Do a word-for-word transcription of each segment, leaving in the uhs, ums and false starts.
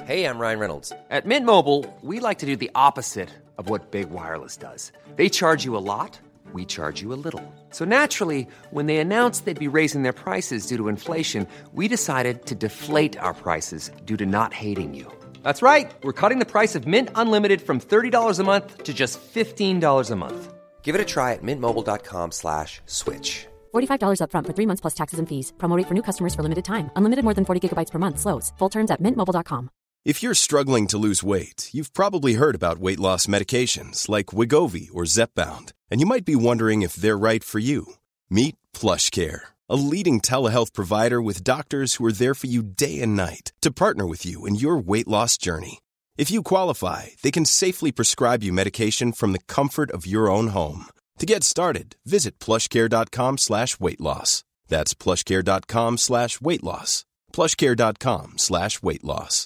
Hey, I'm Ryan Reynolds. At Mint Mobile, we like to do the opposite of what Big Wireless does. They charge you a lot, we charge you a little. So naturally, when they announced they'd be raising their prices due to inflation, we decided to deflate our prices due to not hating you. That's right. We're cutting the price of Mint Unlimited from thirty dollars a month to just fifteen dollars a month. Give it a try at mintmobile.com slash switch. forty-five dollars up front for three months plus taxes and fees. Promo rate for new customers for limited time. Unlimited more than forty gigabytes per month. Slows full terms at mint mobile dot com. If you're struggling to lose weight, you've probably heard about weight loss medications like Wegovy or Zepbound, and you might be wondering if they're right for you. Meet PlushCare, a leading telehealth provider with doctors who are there for you day and night to partner with you in your weight loss journey. If you qualify, they can safely prescribe you medication from the comfort of your own home. To get started, visit plushcare.com slash weight loss. That's plushcare.com slash weight loss. plushcare.com slash weight loss.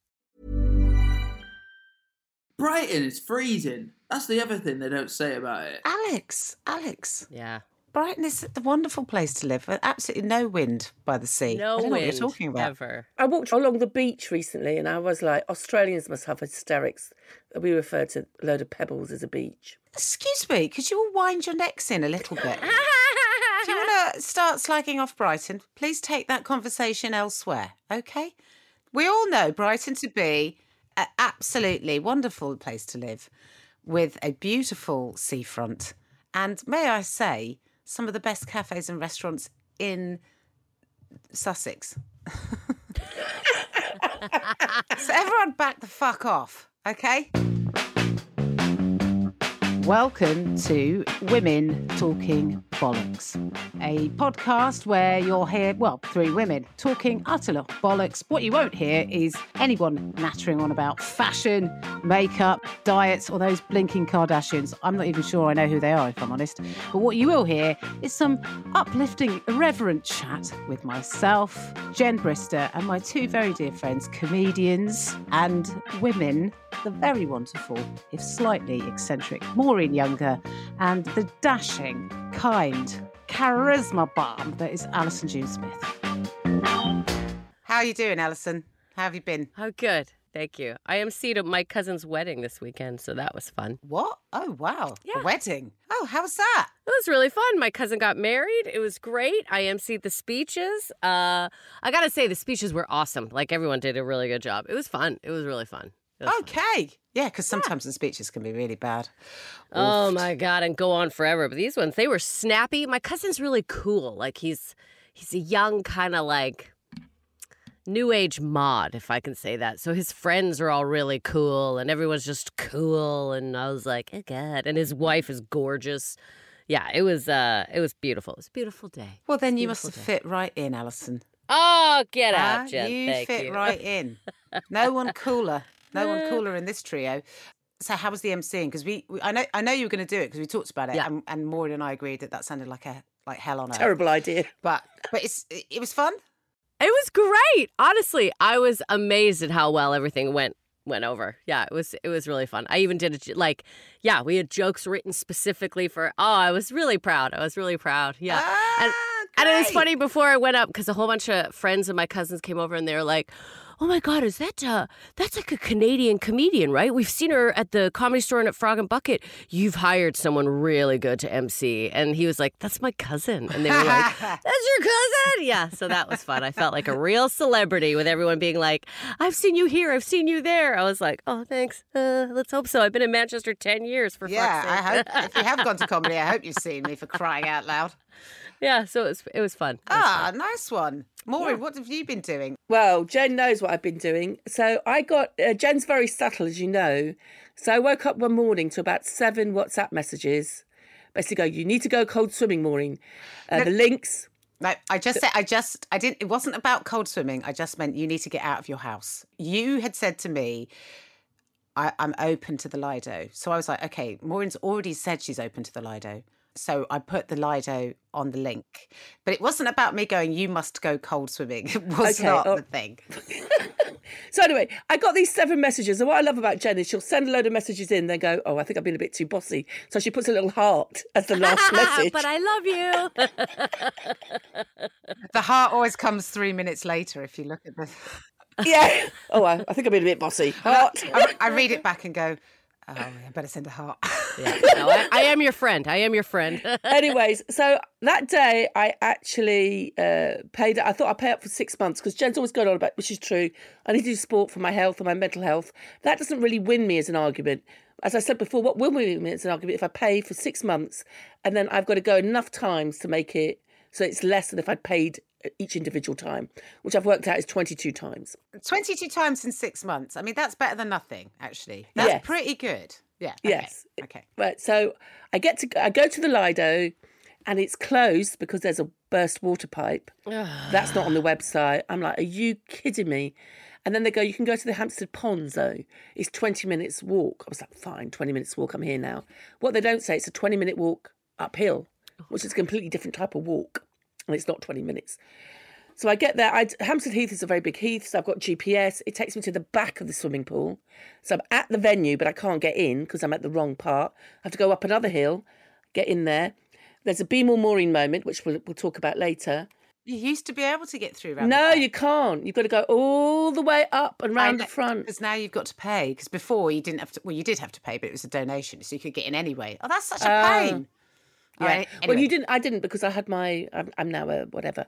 Brighton is freezing. That's the other thing they don't say about it. Alex, Alex. Yeah. Brighton is a wonderful place to live. Absolutely no wind by the sea. No I don't know wind what you're talking about. ever. I walked along the beach recently and I was like, Australians must have hysterics. We refer to a load of pebbles as a beach. Excuse me, could you all wind your necks in a little bit? Do you want to start slagging off Brighton? Please take that conversation elsewhere, OK? We all know Brighton to be an absolutely wonderful place to live with a beautiful seafront and, may I say, some of the best cafes and restaurants in Sussex. So everyone back the fuck off, OK? Welcome to Women Talking Bollocks, a podcast where you'll hear, well, three women talking utter bollocks. What you won't hear is anyone nattering on about fashion, makeup, diets, or those blinking Kardashians. I'm not even sure I know who they are, if I'm honest. But what you will hear is some uplifting, irreverent chat with myself, Jen Brister, and my two very dear friends, comedians and women, the very wonderful, if slightly eccentric, Maureen Younger, and the dashing, kind, charisma bomb that is Alison June Smith. How are you doing, Alison? How have you been? Oh, good. Thank you. I emceed at my cousin's wedding this weekend, so that was fun. What? Oh, wow. Yeah. A wedding. Oh, how was that? It was really fun. My cousin got married. It was great. I emceed the speeches. Uh, I got to say, the speeches were awesome. Like, everyone did a really good job. It was fun. It was really fun. Okay. Yeah, because sometimes yeah. the speeches can be really bad. Oh, Oof. my God, and go on forever. But these ones, they were snappy. My cousin's really cool. Like, he's he's a young kind of, like, new age mod, if I can say that. So his friends are all really cool, and everyone's just cool. And I was like, oh, God. And his wife is gorgeous. Yeah, it was uh, it was beautiful. It was a beautiful day. Well, then you must day. have fit right in, Alison. Oh, get out, uh, Jen. You Thank fit you. right in. No one cooler. No one cooler in this trio. So how was the emceeing? Because we, we, I know, I know you were going to do it because we talked about it, Yeah. and, and Maureen and I agreed that that sounded like a like hell on earth. Terrible idea. But but it's it was fun. It was great. Honestly, I was amazed at how well everything went went over. Yeah, it was it was really fun. I even did a, like, yeah, we had jokes written specifically for. Oh, I was really proud. I was really proud. Yeah, Ah, and and it was funny before I went up because a whole bunch of friends of my cousins came over and they were like, oh my God, is that, uh, that's like a Canadian comedian, right? We've seen her at the Comedy Store and at Frog and Bucket. You've hired someone really good to M C. And he was like, that's my cousin. And they were like, that's your cousin? Yeah, so that was fun. I felt like a real celebrity with everyone being like, I've seen you here, I've seen you there. I was like, oh, thanks. Uh, let's hope so. I've been in Manchester ten years, for Yeah, fuck's sake. I hope if you have gone to comedy, I hope you've seen me, for crying out loud. Yeah, so it was, it was fun. It was Ah, fun. nice one. Maureen, Yeah. what have you been doing? Well, Jen knows what I've been doing. So I got, uh, Jen's very subtle, as you know. So I woke up one morning to about seven WhatsApp messages. Basically go, you need to go cold swimming, Maureen. Uh, No. the links. No, I just said, I just, I didn't, it wasn't about cold swimming. I just meant you need to get out of your house. You had said to me, I, I'm open to the Lido. So I was like, okay, Maureen's already said she's open to the Lido. So I put the Lido on the link. But it wasn't about me going, you must go cold swimming. It was Okay, not oh. the thing. So anyway, I got these seven messages. And what I love about Jen is she'll send a load of messages in, then go, oh, I think I've been a bit too bossy. So she puts a little heart as the last message. But I love you. The heart always comes three minutes later if you look at the... Yeah. Oh, I, I think I'm being a bit bossy. Heart. I, I read it back and go, oh, I better send a heart. Yeah. No, I, I am your friend. I am your friend. Anyways, so that day I actually uh, paid. I thought I'd pay up for six months because Jen's always going on about, which is true. I need to do sport for my health and my mental health. That doesn't really win me as an argument. As I said before, what will win me as an argument if I pay for six months and then I've got to go enough times to make it so it's less than if I'd paid each individual time, which I've worked out is twenty-two times. twenty-two times in six months. I mean, that's better than nothing, actually. That's Yes. pretty good. Yeah. Okay. Yes. Okay. Right. So I get to I go to the Lido, and it's closed because there's a burst water pipe. That's not on the website. I'm like, are you kidding me? And then they go, you can go to the Hampstead Ponds though. It's twenty minutes walk. I was like, fine, twenty minutes walk. I'm here now. What they don't say, it's a twenty minute walk uphill, which is a completely different type of walk, and it's not twenty minutes. So I get there. I, Hampstead Heath is a very big heath, so I've got G P S. It takes me to the back of the swimming pool. So I'm at the venue, but I can't get in because I'm at the wrong part. I have to go up another hill, get in there. There's a Beemore Mooring moment, which we'll, we'll talk about later. You used to be able to get through around No, the back. you can't. You've got to go all the way up and round the front. Because now you've got to pay. Because before you didn't have to, well, you did have to pay, but it was a donation, so you could get in anyway. Oh, that's such a Oh. pain. Yeah. All right, Well, anyway. you didn't. I didn't because I had my. I'm, I'm now a whatever.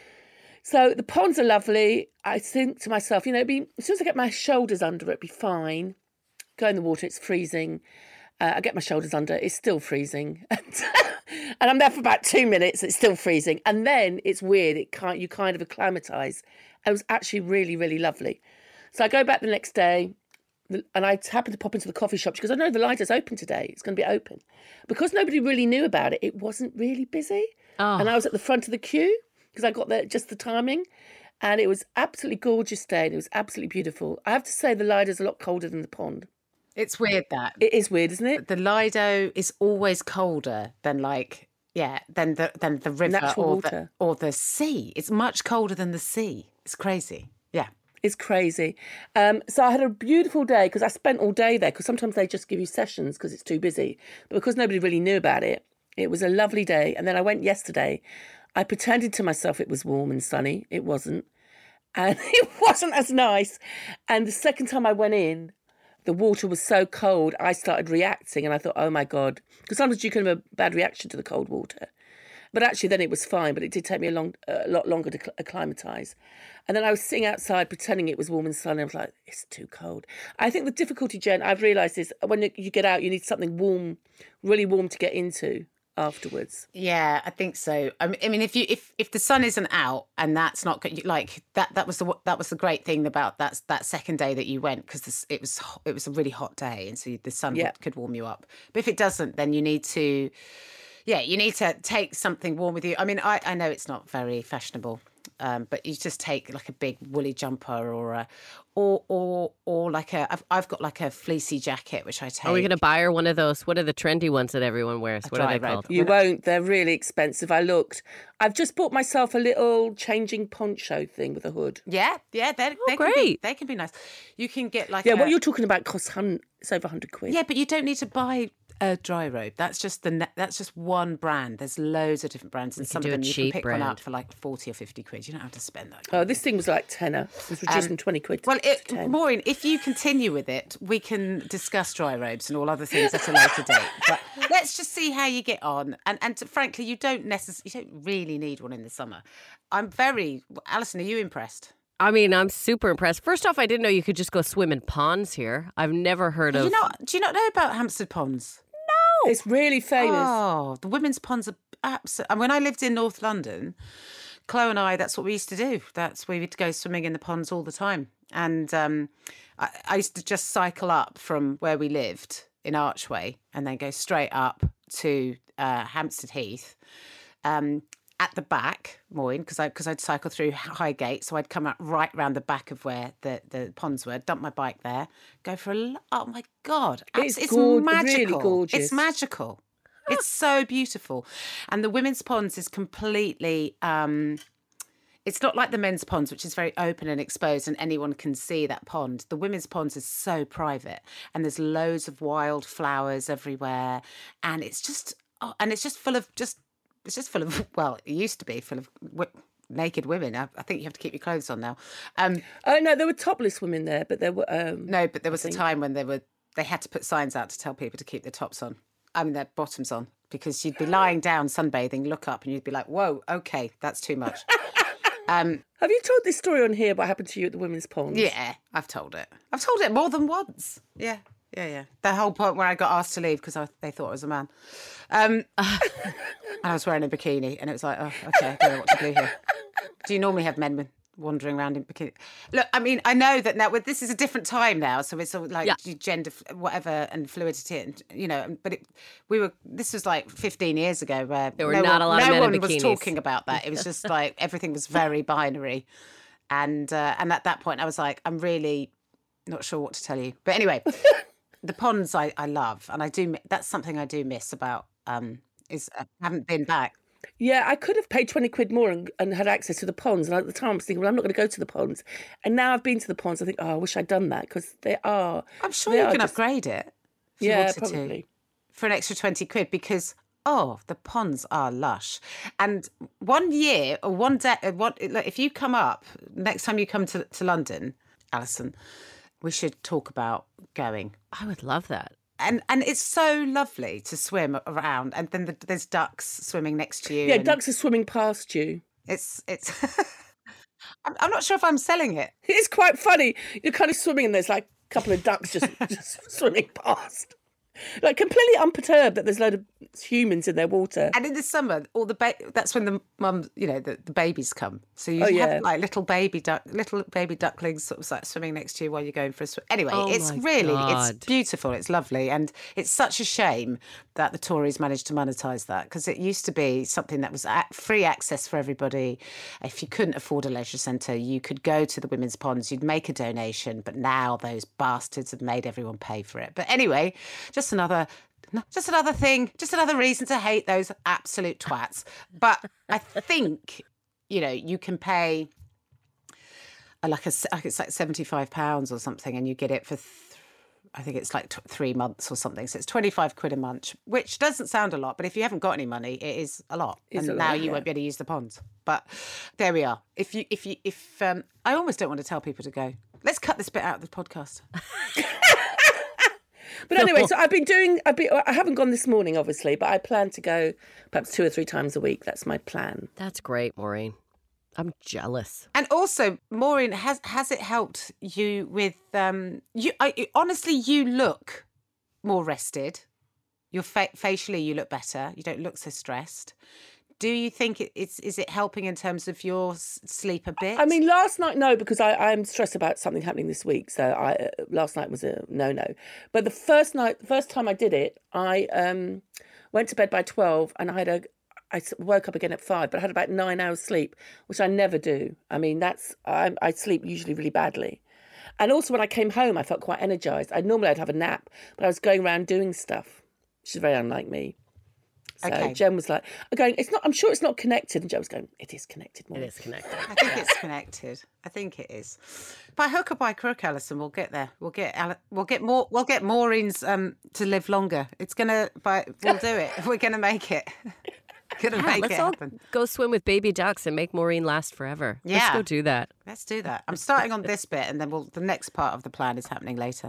So the ponds are lovely. I think to myself, you know, it'd be, as soon as I get my shoulders under it, it'd be fine. Go in the water, it's freezing. Uh, I get my shoulders under, it's still freezing. And I'm there for about two minutes, it's still freezing. And then it's weird, it can't, you kind of acclimatise. It was actually really, really lovely. So I go back the next day, and I happened to pop into the coffee shop because I know the Lido's open today. It's going to be open. Because nobody really knew about it, it wasn't really busy. Oh. And I was at the front of the queue because I got there just the timing. And it was absolutely gorgeous day and it was absolutely beautiful. I have to say the Lido's a lot colder than the pond. It's weird that. It is weird, isn't it? The Lido is always colder than like, yeah, than the than the river Natural or water. the, or the sea. It's much colder than the sea. It's crazy. Yeah. It's crazy. Um, so I had a beautiful day because I spent all day there because sometimes they just give you sessions because it's too busy. But because nobody really knew about it, it was a lovely day. And then I went yesterday. I pretended to myself it was warm and sunny. It wasn't. And it wasn't as nice. And the second time I went in, the water was so cold, I started reacting. And I thought, oh, my God. Because sometimes you can have a bad reaction to the cold water. But actually, then it was fine. But it did take me a, long, a lot longer to acclimatise. And then I was sitting outside pretending it was warm and sunny. I was like, it's too cold. I think the difficulty, Jen, I've realised is when you get out, you need something warm, really warm to get into afterwards. Yeah, I think so. I mean, I mean, if you if if the sun isn't out and that's not good, like that that was the that was the great thing about that that second day that you went because it was it was a really hot day and so the sun Yeah. could warm you up. But if it doesn't, then you need to, yeah, you need to take something warm with you. I mean, I I know it's not very fashionable. Um, but you just take like a big woolly jumper or a, or or or like a I've, I've got like a fleecy jacket which I take. Are we going to buy her one of those? What are the trendy ones that everyone wears? What are dry they robe. called? You won't. They're really expensive. I looked. I've just bought myself a little changing poncho thing with a hood. Yeah, yeah, they Oh, they can be, great. they can be nice. You can get like Yeah, a, what you're talking about costs hun- it's over one hundred quid. yeah, but you don't need to buy a dry robe. That's just the ne- that's just one brand. There's loads of different brands, and can some do of a them you cheap can pick one brand. up for like forty or fifty quid. You don't have to spend that. Oh, this thing was like tenner. It was reduced from twenty quid to Well, it, ten. Maureen, if you continue with it, we can discuss dry robes and all other things at a later date. But let's just see how you get on. And and frankly, you don't necessarily, you don't really need one in the summer. I'm very, Alison, are you impressed? I mean, I'm super impressed. First off, I didn't know you could just go swim in ponds here. I've never heard Do of. you not, do you not know about Hampstead Ponds? It's really famous. Oh, the women's ponds are absolutely. And when I lived in North London, Chloe and I, that's what we used to do. That's we would go swimming in the ponds all the time. And um, I, I used to just cycle up from where we lived in Archway and then go straight up to uh, Hampstead Heath. Um, at the back, Maureen, because I because I'd cycle through Highgate, so I'd come out right round the back of where the, the ponds were, dump my bike there, go for a lo- oh my god, It's it's, gor- really magical, gorgeous. It's magical, it's so beautiful, and the women's ponds is completely. Um, It's not like the men's ponds, which is very open and exposed and anyone can see that pond. The women's ponds is so private and there's loads of wild flowers everywhere. And it's just, oh, and it's just full of just, it's just full of, well, it used to be full of, naked women. I, I think you have to keep your clothes on now. Um, Oh no, there were topless women there, but there were um, no, but there was a think- time when they were they had to put signs out to tell people to keep their tops on. I mean, their bottoms on, because you'd be lying down sunbathing, look up, and you'd be like, "Whoa, okay, that's too much." um, Have you told this story on here? What happened to you at the women's pond? yeah, I've told it. I've told it more than once. Yeah, yeah, yeah. The whole point where I got asked to leave because I, they thought I was a man, um, and I was wearing a bikini, and it was like, "Oh, okay, I don't know what to do here." Do you normally have men with? Wandering around in bikini? Look, I mean, I know that now. Well, this is a different time now, so it's all like Yeah. gender, whatever, and fluidity, and you know. But it, we were. This was like fifteen years ago, where There were no not one, a lot of no men in one was bikinis. talking about that. It was just like everything was very binary, and uh, and at that point, I was like, I'm really not sure what to tell you. But anyway, the ponds I, I love, and I do. mi- That's something I do miss about. Um, is I haven't been back. Yeah, I could have paid twenty quid more and, and had access to the ponds. And at the time, I was thinking, well, I'm not going to go to the ponds. And now I've been to the ponds. I think, oh, I wish I'd done that, because they are. I'm sure they you are can just- upgrade it. If you Yeah, wanted probably. to, for an extra twenty quid, because oh, the ponds are lush. And one year or one day, uh, one, look, if you come up next time you come to, to London, Alison, we should talk about going. I would love that. And and it's so lovely to swim around, and then the, there's ducks swimming next to you. Yeah, and ducks are swimming past you. It's it's. I'm, I'm not sure if I'm selling it. It's quite funny. You're kind of swimming and there's like a couple of ducks just, just swimming past. Like completely unperturbed that there's a load of humans in their water. And in the summer, all the ba- that's when the mum, you know, the, the babies come. So you Oh, have yeah. like little baby duck, little baby ducklings, sort of like swimming next to you while you're going for a swim. Anyway, Oh, it's my really, God. it's beautiful, it's lovely, and it's such a shame that the Tories managed to monetise that, because it used to be something that was at free access for everybody. If you couldn't afford a leisure centre, you could go to the women's ponds, you'd make a donation. But now those bastards have made everyone pay for it. But anyway, just another. Just another thing, just another reason to hate those absolute twats. But I think, you know, you can pay uh, like a, like it's like seventy-five pounds or something, and you get it for, th- I think it's like t- three months or something. So it's twenty-five quid a month, which doesn't sound a lot, but if you haven't got any money, it is a lot. It's and a now lot, you yeah. won't be able to use the ponds. But there we are. If you, if you, if um, I almost don't want to tell people to go. Let's cut this bit out of the podcast. But anyway, so I've been doing, I've been, I haven't gone this morning, obviously, but I plan to go perhaps two or three times a week. That's my plan. That's great, Maureen. I'm jealous. And also, Maureen, has has it helped you with um you? I, honestly, you look more rested. Your fa- facially, you look better. You don't look so stressed. Do you think it, it's is it helping in terms of your s- sleep a bit? I mean, last night, no, because I, I'm stressed about something happening this week. So I, uh, last night was a no-no. But the first night, the first time I did it, I um, went to bed by twelve, and I had a, I s- woke up again at five, but I had about nine hours sleep, which I never do. I mean, that's I, I sleep usually really badly. And also, when I came home, I felt quite energised. I normally I'd have a nap, but I was going around doing stuff, which is very unlike me. So Okay. Jen was like, I'm going, it's not, I'm sure it's not connected. And Jen was going, it is connected, Mum. It is connected. I think it's connected. I think it is. By hook or by crook, Alison, we'll get there. We'll get Ale- we'll get more. We'll get Maureen's um to live longer. It's gonna. By we'll do it. We're gonna make it. Gonna Yeah, make let's it all happen. go swim with baby ducks and make Maureen last forever. Let's Yeah. go do that. Let's do that. I'm starting on this bit, and then we'll. The next part of the plan is happening later.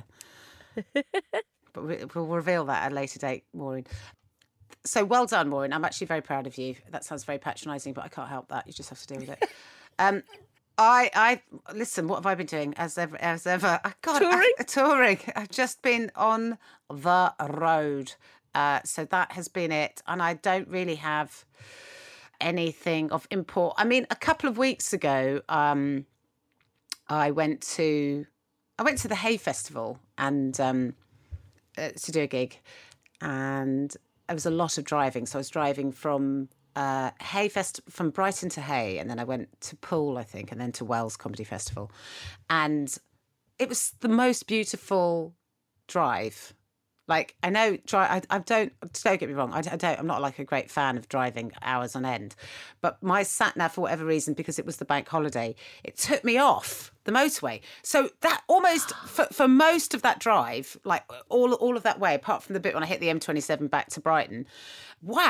But we, we'll reveal that at a later date, Maureen. So well done, Maureen. I'm actually very proud of you. That sounds very patronising, but I can't help that. You just have to deal with it. Um, I, I listen. What have I been doing? As ever, as ever. I, God, Touring? I, touring. I've just been on the road. Uh, so that has been it, and I don't really have anything of import. I mean, a couple of weeks ago, um, I went to I went to the Hay Festival and um, uh, to do a gig, and there was a lot of driving. So I was driving from uh, Hay Fest from Brighton to Hay, and then I went to Poole, I think, and then to Wells Comedy Festival, and it was the most beautiful drive. Like, I know, dri- I, I don't, don't get me wrong, I, I don't, I'm not like a great fan of driving hours on end, but my sat-nav, for whatever reason, because it was the bank holiday, it took me off the motorway. So that almost, for, for most of that drive, like all all of that way, apart from the bit when I hit the M twenty-seven back to Brighton, wow.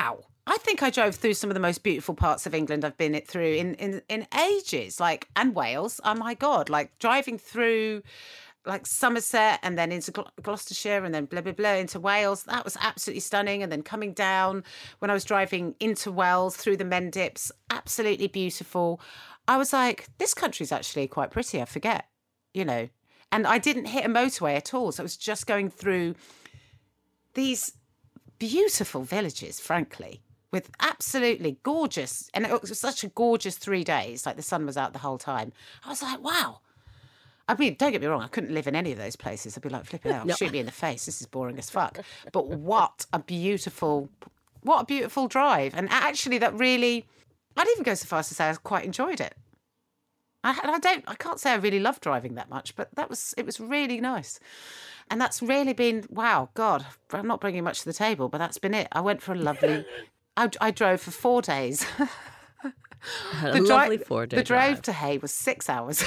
I think I drove through some of the most beautiful parts of England I've been it through in, in, in ages, like, and Wales. Oh my God, like driving through like Somerset and then into Gl- Gloucestershire and then blah, blah, blah into Wales. That was absolutely stunning. And then coming down when I was driving into Wales through the Mendips, absolutely beautiful. I was like, this country's actually quite pretty. I forget, you know, and I didn't hit a motorway at all. So I was just going through these beautiful villages, frankly, with absolutely gorgeous, and it was such a gorgeous three days, like the sun was out the whole time. I was like, wow. I mean, don't get me wrong, I couldn't live in any of those places. I'd be like, flipping out, No. shoot me in the face, this is boring as fuck. But what a beautiful, what a beautiful drive. And actually that really, I'd even go so far as to say I quite enjoyed it. I, and I don't, I can't say I really loved driving that much, but that was, it was really nice. And that's really been, wow, God, I'm not bringing much to the table, but that's been it. I went for a lovely... I, I drove for four days. A the lovely dri- four-day The drive drive. to Hay was six hours.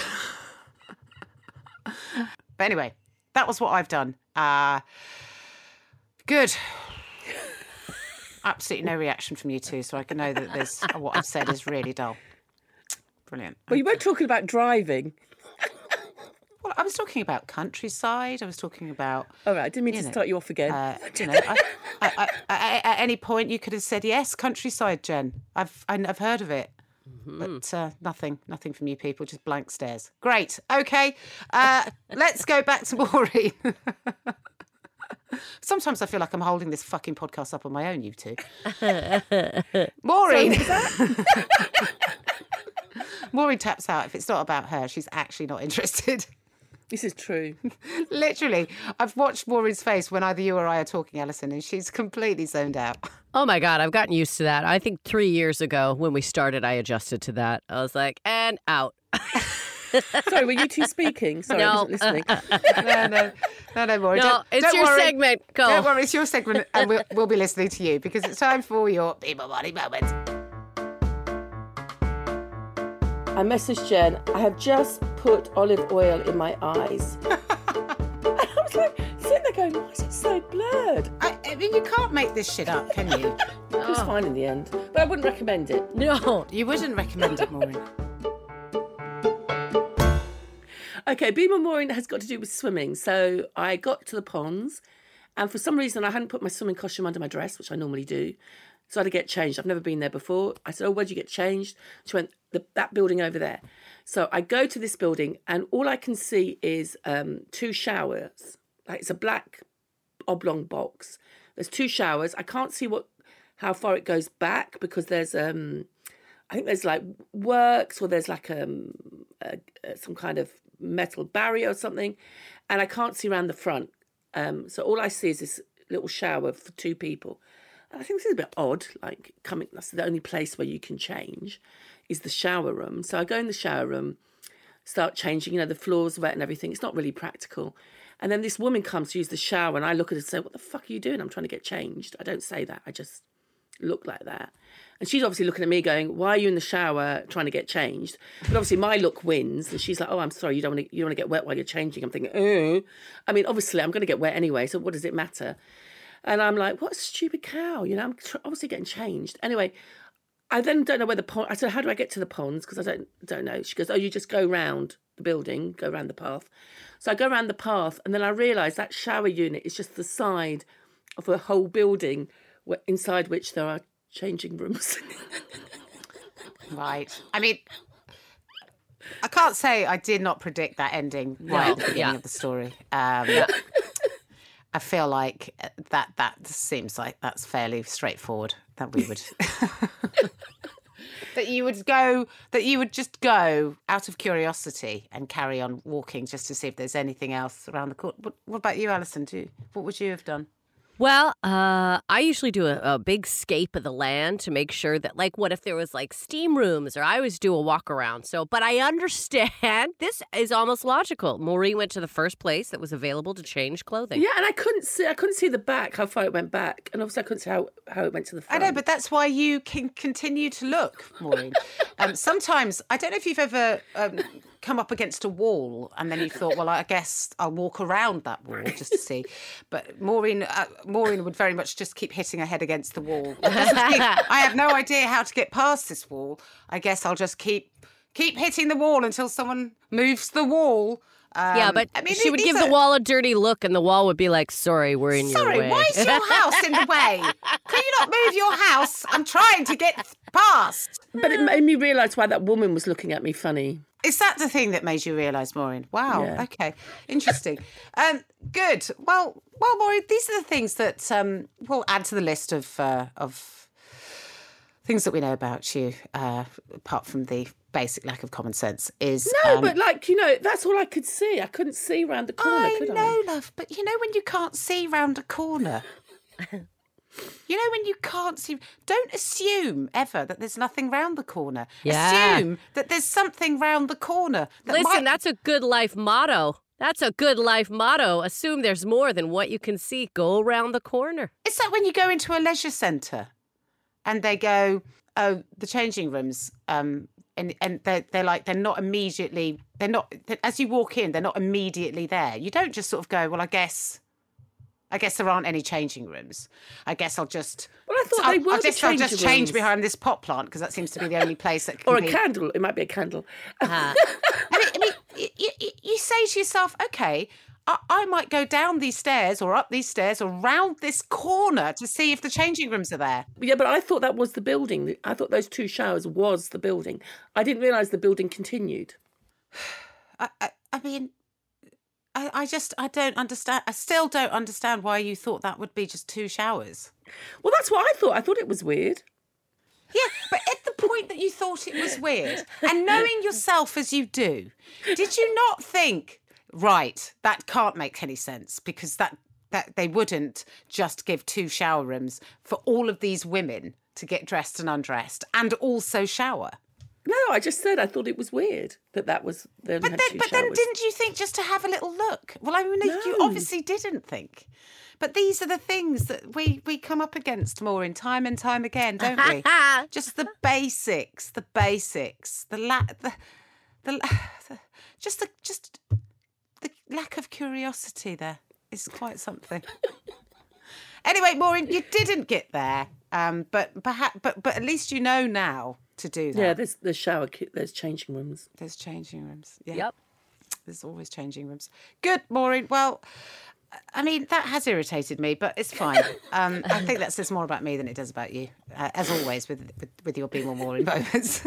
But anyway, that was what I've done. Uh, good. Absolutely no reaction from you two, so I can know that this what I've said is really dull. Brilliant. Well, you weren't talking about driving. Well, I was talking about countryside. I was talking about... All right, I didn't mean you to know, start you off again. Uh, you know, I, I, I, I, at any point you could have said yes, countryside, Jen. I've I, I've heard of it, Mm-hmm. but uh, nothing, nothing from you people, just blank stares. Great, okay. Uh, let's go back to Maureen. Sometimes I feel like I'm holding this fucking podcast up on my own, you two. Maureen. Maureen taps out. If it's not about her, she's actually not interested. This is true. Literally, I've watched Maureen's face when either you or I are talking, Alison, and she's completely zoned out. Oh my God, I've gotten used to that. I think three years ago when we started, I adjusted to that. I was like, and out. Sorry, were you two speaking? Sorry, I No. wasn't listening. No, no, no, no, Maureen. No, Don't- it's don't your worry. segment. Go. Don't worry, it's your segment, and we'll, we'll be listening to you because it's time for your People Body Moment. I messaged Jen, I have just put olive oil in my eyes. And I was like, sitting there going, why is it so blurred? I, I mean, you can't make this shit up, can you? It was fine in the end, but I wouldn't recommend it. No. You wouldn't recommend it, Maureen. Okay, Beamer Mooring has got to do with swimming. So I got to the ponds, and for some reason I hadn't put my swimming costume under my dress, which I normally do. So I had to get changed. I've never been there before. I said, oh, where'd you get changed? She went, the, that building over there. So I go to this building, and all I can see is um, two showers. Like it's a black oblong box. There's two showers. I can't see what how far it goes back because there's, um, I think there's like works or there's like um, a, a, some kind of metal barrier or something. And I can't see around the front. Um, so all I see is this little shower for two people. I think this is a bit odd, like coming, that's the only place where you can change is the shower room. So I go in the shower room, start changing, you know, the floor's wet and everything. It's not really practical. And then this woman comes to use the shower and I look at her and say, what the fuck are you doing? I'm trying to get changed. I don't say that. I just look like that. And she's obviously looking at me going, why are you in the shower trying to get changed? But obviously my look wins. And she's like, oh, I'm sorry, you don't want to, you don't want to get wet while you're changing. I'm thinking, oh, I mean, obviously I'm going to get wet anyway. So what does it matter? And I'm like, what a stupid cow. You know, I'm tr- obviously getting changed. Anyway, I then don't know where the pond, I said, how do I get to the ponds? Because I don't don't know. She goes, oh, you just go round the building, go round the path. So I go round the path and then I realise that shower unit is just the side of a whole building where, inside which there are changing rooms. Right. I mean, I can't say I did not predict that ending right at the beginning yeah. of the story. Um, I feel like that that seems like that's fairly straightforward. That we would that you would go that you would just go out of curiosity and carry on walking just to see if there's anything else around the corner. What, what about you, Alison? Do you, what would you have done? Well, uh, I usually do a, a big scape of the land to make sure that, like, what if there was, like, steam rooms, or I always do a walk around. So, but I understand this is almost logical. Maureen went to the first place that was available to change clothing. Yeah, and I couldn't see, I couldn't see the back, how far it went back. And obviously I couldn't see how, how it went to the I front. know, but that's why you can continue to look, Maureen. um, sometimes, I don't know if you've ever um, come up against a wall and then you thought, well, I guess I'll walk around that wall just to see. But Maureen, uh, Maureen would very much just keep hitting her head against the wall. I have no idea how to get past this wall. I guess I'll just keep keep hitting the wall until someone moves the wall. Um, yeah, but I mean, she would give are... the wall a dirty look and the wall would be like, sorry, we're in sorry, your way. Sorry, why is your house in the way? Can you not move your house? I'm trying to get past. But it made me realise why that woman was looking at me funny. Is that the thing that made you realise, Maureen? Wow, yeah. Okay, interesting. um, good. Well, well, Maureen, these are the things that um, we'll add to the list of uh, of things that we know about you, uh, apart from the basic lack of common sense. Is no, um, but like you know, that's all I could see. I couldn't see round the corner. I could know, I? love, but you know when you can't see round a corner. You know when you can't see. Don't assume ever that there's nothing round the corner. Yeah. Assume that there's something round the corner. That Listen, might... that's a good life motto. That's a good life motto. Assume there's more than what you can see. Go around the corner. It's like when you go into a leisure centre and they go, oh, the changing rooms, um, and, and they're, they're like, they're not immediately, they're not, as you walk in, they're not immediately there. You don't just sort of go, well, I guess... I guess there aren't any changing rooms. I guess I'll just... Well, I thought I'll, they were I'll the just, I'll changing just change rooms. behind this pot plant because that seems to be the only place that can Or a be... candle. It might be a candle. Uh-huh. I mean, I mean you, you, you say to yourself, OK, I, I might go down these stairs or up these stairs or round this corner to see if the changing rooms are there. Yeah, but I thought that was the building. I thought those two showers was the building. I didn't realise the building continued. I, I, I mean... I, I just, I don't understand. I still don't understand why you thought that would be just two showers. Well, that's what I thought. I thought it was weird. Yeah, but at the point that you thought it was weird, and knowing yourself as you do, did you not think, right, that can't make any sense because that, that they wouldn't just give two shower rooms for all of these women to get dressed and undressed and also shower? No, I just said I thought it was weird that that was... They only But, had then, two but then showers. didn't you think just to have a little look? Well, I mean, No. you obviously didn't think. But these are the things that we, we come up against more in time and time again, don't we? Just the basics, the basics, the la- the, the, the just the just the lack of curiosity there is quite something. Anyway, Maureen, you didn't get there, um, but perhaps, but but at least you know now to do that. Yeah, there's there's shower, there's changing rooms. There's changing rooms. Yeah. Yep. There's always changing rooms. Good, Maureen. Well, I mean, that has irritated me, but it's fine. Um, I think that says more about me than it does about you, uh, as always with, with with your Be More Maureen moments.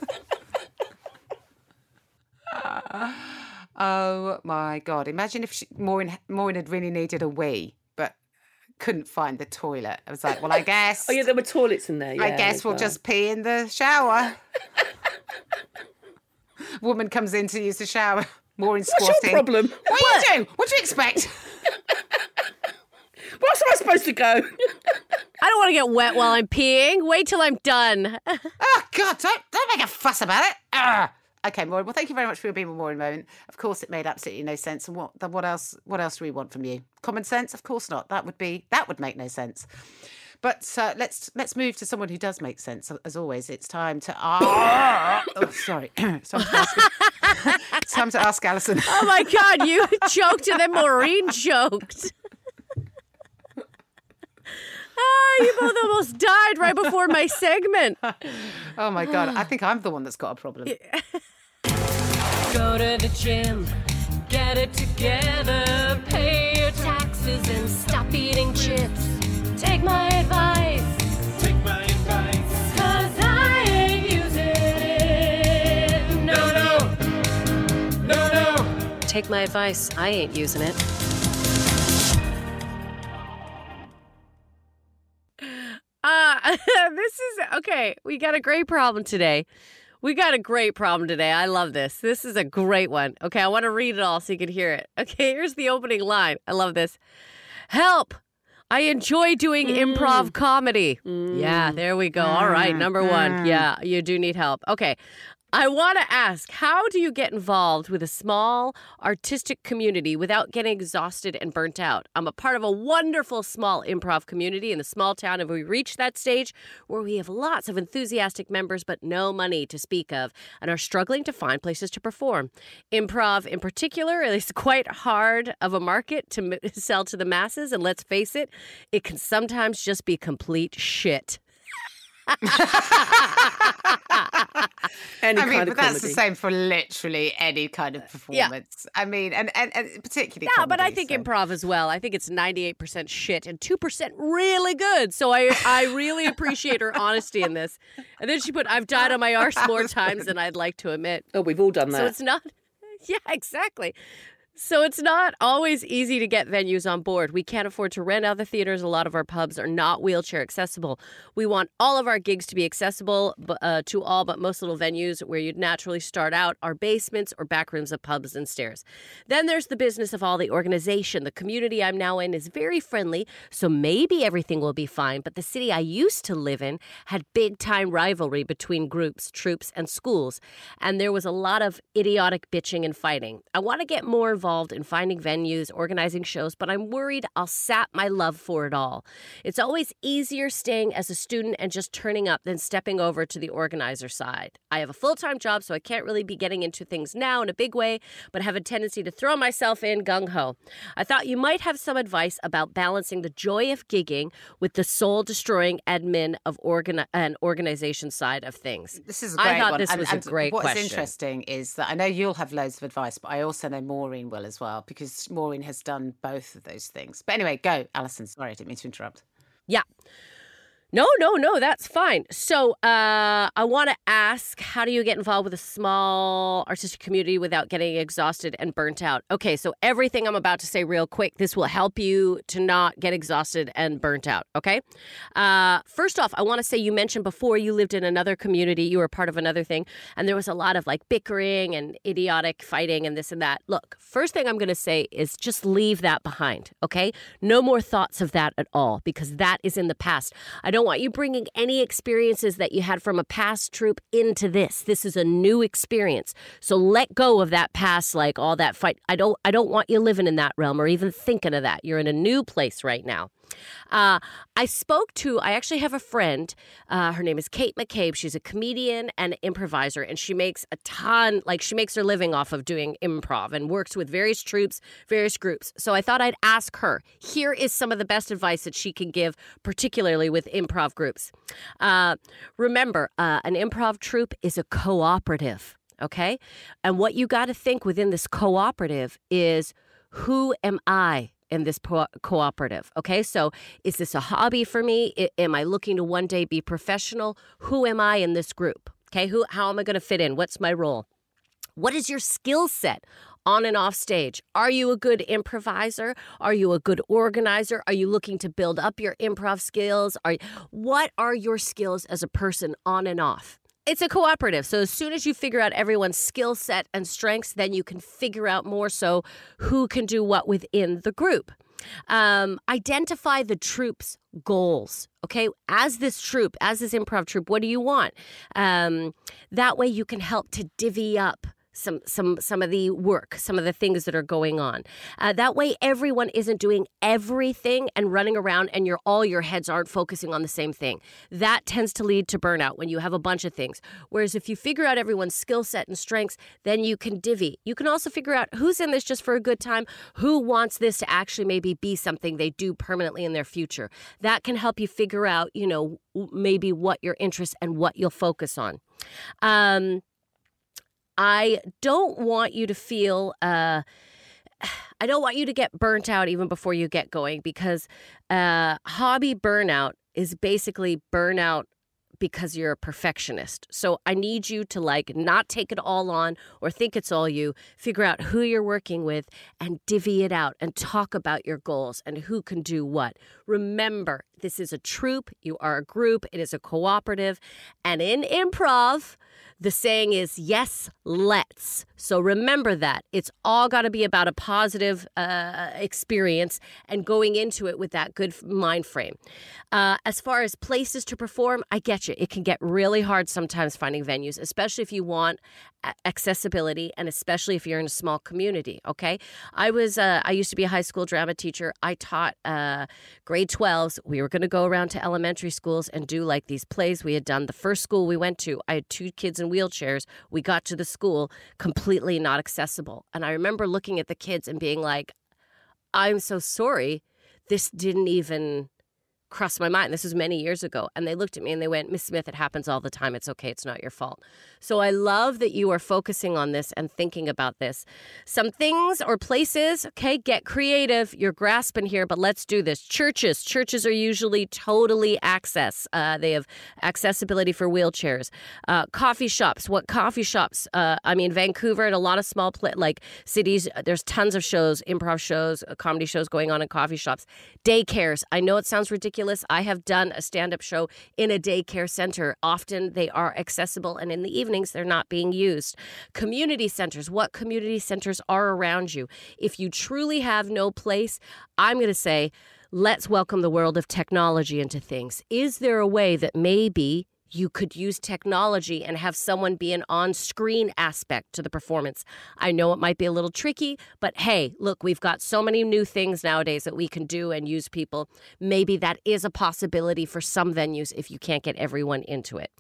Oh my God! Imagine if she, Maureen Maureen had really needed a wee, but couldn't find the toilet. I was like, well, I guess. Oh yeah, there were toilets in there. Yeah, I guess as we'll well. just pee in the shower. Woman comes in to use the shower. Maureen What's squatting. your problem? What do you do? What do you expect? What's am I supposed to go? I don't want to get wet while I'm peeing. Wait till I'm done. Oh, God, don't, don't make a fuss about it. Ugh. Okay, Maureen, well, thank you very much for your Be More Maureen moment. Of course, it made absolutely no sense. And what then what else What else do we want from you? Common sense? Of course not. That would be that would make no sense. But uh, let's let's move to someone who does make sense. As always, it's time to ask... Oh, sorry. It's time to ask, it's time to ask Alison. Oh, my God, you choked and then Maureen choked. Ah, you both almost died right before my segment. Oh, my God. I think I'm the one that's got a problem. Go to the gym, get it together, pay your taxes and stop eating chips. Take my advice, Take my advice. cause I ain't using it. No, no, No, no. Take my advice. I ain't using it. Uh, this is, okay, we got a great problem today. We got a great problem today. I love this. This is a great one. Okay, I want to read it all so you can hear it. Okay, here's the opening line. I love this. Help! I enjoy doing mm. improv comedy. Mm. Yeah, there we go. All right, number one. Yeah, you do need help. Okay. I want to ask, how do you get involved with a small artistic community without getting exhausted and burnt out? I'm a part of a wonderful small improv community in the small town, and we reached that stage where we have lots of enthusiastic members but no money to speak of and are struggling to find places to perform. Improv in particular is quite hard of a market to m- sell to the masses, and let's face it, it can sometimes just be complete shit. Any I mean, kind but of that's the comedy. same for literally any kind of performance. I mean, and, and, and particularly Yeah, but I comedy, think so. improv as well. I think it's ninety-eight percent shit and two percent really good. So I I really appreciate her honesty in this. And then she put, I've died on my arse more times than I'd like to admit. Oh, we've all done that. So it's not, yeah, exactly. So it's not always easy to get venues on board. We can't afford to rent out the theaters. A lot of our pubs are not wheelchair accessible. We want all of our gigs to be accessible uh, to all, but most little venues where you'd naturally start out are basements or back rooms of pubs and stairs. Then there's the business of all the organization. The community I'm now in is very friendly, so maybe everything will be fine. But the city I used to live in had big-time rivalry between groups, troops, and schools. And there was a lot of idiotic bitching and fighting. I want to get more involved in finding venues, organizing shows, but I'm worried I'll sap my love for it all. It's always easier staying as a student and just turning up than stepping over to the organizer side. I have a full-time job, so I can't really be getting into things now in a big way, but have a tendency to throw myself in gung-ho. I thought you might have some advice about balancing the joy of gigging with the soul-destroying admin of organ- and organization side of things. This is a great I thought one. this and, was and a great what's question. interesting is that I know you'll have loads of advice, but I also know Maureen will as well, because Maureen has done both of those things. But anyway, go, Alison. Sorry, I didn't mean to interrupt. Yeah. No, no, no, that's fine. So uh, I want to ask, how do you get involved with a small artistic community without getting exhausted and burnt out? Okay, so everything I'm about to say real quick, this will help you to not get exhausted and burnt out, okay? Uh, first off, I want to say you mentioned before you lived in another community, you were part of another thing, and there was a lot of like bickering and idiotic fighting and this and that. Look, first thing I'm going to say is just leave that behind, okay? No more thoughts of that at all, because that is in the past. I don't want you bringing any experiences that you had from a past troop into this. This is a new experience. So let go of that past, like all that fight. I don't I don't want you living in that realm or even thinking of that. You're in a new place right now. Uh, I spoke to, I actually have a friend, uh, her name is Kate McCabe. She's a comedian and improviser, and she makes a ton, like she makes her living off of doing improv and works with various troops, various groups. So I thought I'd ask her. Here is some of the best advice that she can give, particularly with improv groups. Uh, remember, uh, an improv troupe is a cooperative, okay? And what you got to think within this cooperative is, who am I in this po- cooperative? Okay, so is this a hobby for me? I- am I looking to one day be professional? Who am I in this group? Okay, who? How am I going to fit in? What's my role? What is your skill set on and off stage? Are you a good improviser? Are you a good organizer? Are you looking to build up your improv skills? Are what are your skills as a person on and off? It's a cooperative. So as soon as you figure out everyone's skill set and strengths, then you can figure out more so who can do what within the group. Um, identify the troop's goals. Okay, as this troop, as this improv troop, what do you want? Um, that way you can help to divvy up some some some of the work, some of the things that are going on. Uh, that way everyone isn't doing everything and running around and your all your heads aren't focusing on the same thing. That tends to lead to burnout when you have a bunch of things. Whereas if you figure out everyone's skill set and strengths, then you can divvy. You can also figure out who's in this just for a good time, who wants this to actually maybe be something they do permanently in their future. That can help you figure out, you know, maybe what your interests and what you'll focus on. Um, I don't want you to feel, uh, I don't want you to get burnt out even before you get going, because uh, hobby burnout is basically burnout because you're a perfectionist. So I need you to like not take it all on or think it's all you. Figure out who you're working with and divvy it out and talk about your goals and who can do what. Remember, this is a troupe. You are a group. It is a cooperative. And in improv, The saying is, yes, let's. So remember that. It's all got to be about a positive uh, experience and going into it with that good mind frame. Uh, as far as places to perform, I get you. It can get really hard sometimes finding venues, especially if you want accessibility and especially if you're in a small community, okay? I was, uh, I used to be a high school drama teacher. I taught uh, grade twelves. We were going to go around to elementary schools and do like these plays we had done. The first school we went to, I had two kids in wheelchairs. We got to the school completely not accessible. And I remember looking at the kids and being like, I'm so sorry. This didn't even crossed my mind. This was many years ago. And they looked at me and they went, Miss Smith, it happens all the time. It's okay. It's not your fault. So I love that you are focusing on this and thinking about this. Some things or places, okay, get creative. You're grasping here, but let's do this. Churches. Churches are usually totally access. Uh, they have accessibility for wheelchairs. Uh, coffee shops. What coffee shops? Uh, I mean, Vancouver and a lot of small pla- like cities, there's tons of shows, improv shows, comedy shows going on in coffee shops. Daycares. I know it sounds ridiculous. I have done a stand-up show in a daycare center. Often they are accessible, and in the evenings they're not being used. Community centers. What community centers are around you? If you truly have no place, I'm going to say, let's welcome the world of technology into things. Is there a way that maybe you could use technology and have someone be an on-screen aspect to the performance? I know it might be a little tricky, but hey, look, we've got so many new things nowadays that we can do and use people. Maybe that is a possibility for some venues if you can't get everyone into it.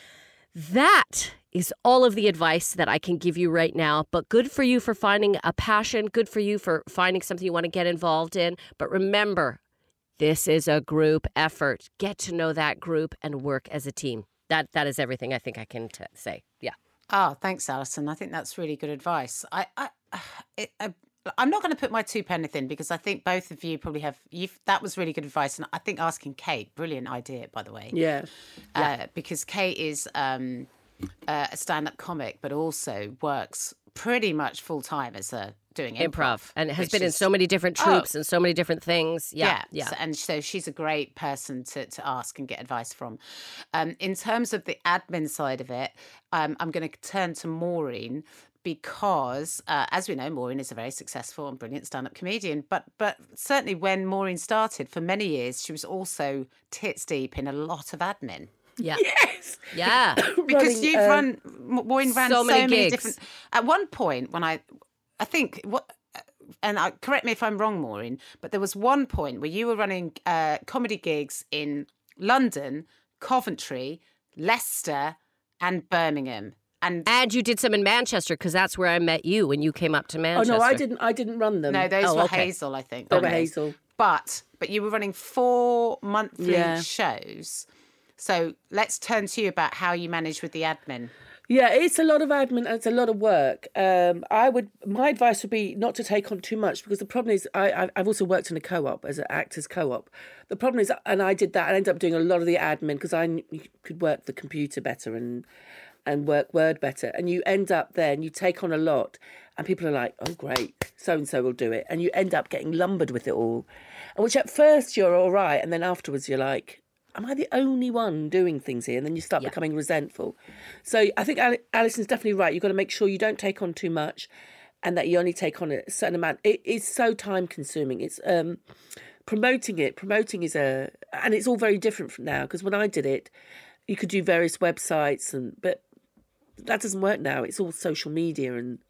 That is all of the advice that I can give you right now, but good for you for finding a passion, good for you for finding something you want to get involved in. But remember, this is a group effort. Get to know that group and work as a team. That That is everything I think I can t- say. Yeah. Oh, thanks, Alison. I think that's really good advice. I, I, it, I I'm not going to put my two penneth in because I think both of you probably have. You've, that was really good advice, and I think asking Kate, brilliant idea, by the way. Yeah. Uh, yeah. Because Kate is um, uh, a stand-up comic, but also works pretty much full time as a. Doing improv, improv and has been is, in so many different troops oh, and so many different things. Yeah, yeah. yeah. So, and so she's a great person to, to ask and get advice from. Um, in terms of the admin side of it, um, I'm going to turn to Maureen because, uh, as we know, Maureen is a very successful and brilliant stand-up comedian. But but certainly when Maureen started, for many years, she was also tits deep in a lot of admin. Yeah. Yes. Yeah. Because Running, you've um, run, Maureen ran so so, many many gigs. different. At one point, when I. I think what, and I, correct me if I'm wrong, Maureen, but there was one point where you were running uh, comedy gigs in London, Coventry, Leicester, and Birmingham, and And you did some in Manchester because that's where I met you when you came up to Oh Manchester. no, I didn't. I didn't run them. no, those Oh, were okay. Hazel, I think. They were weren't Hazel. But but you were running four monthly Yeah. shows. So let's turn to you about how you manage with the admin. Yeah, it's a lot of admin and it's a lot of work. Um, I would, my advice would be not to take on too much because the problem is, I, I- I've also worked in a co-op as an actors co-op. The problem is, and I did that, I ended up doing a lot of the admin because I kn- could work the computer better and and work Word better. And you end up there and you take on a lot and people are like, oh great, so-and-so will do it. And you end up getting lumbered with it all. And which at first you're all right. And then afterwards you're like, am I the only one doing things here? And then you start Yeah. becoming resentful. So I think Ali- Alison's definitely right. You've got to make sure you don't take on too much and that you only take on a certain amount. It is so time consuming. It's um, promoting it. Promoting is a, and it's all very different from now because when I did it, you could do various websites and, but that doesn't work now. It's all social media and,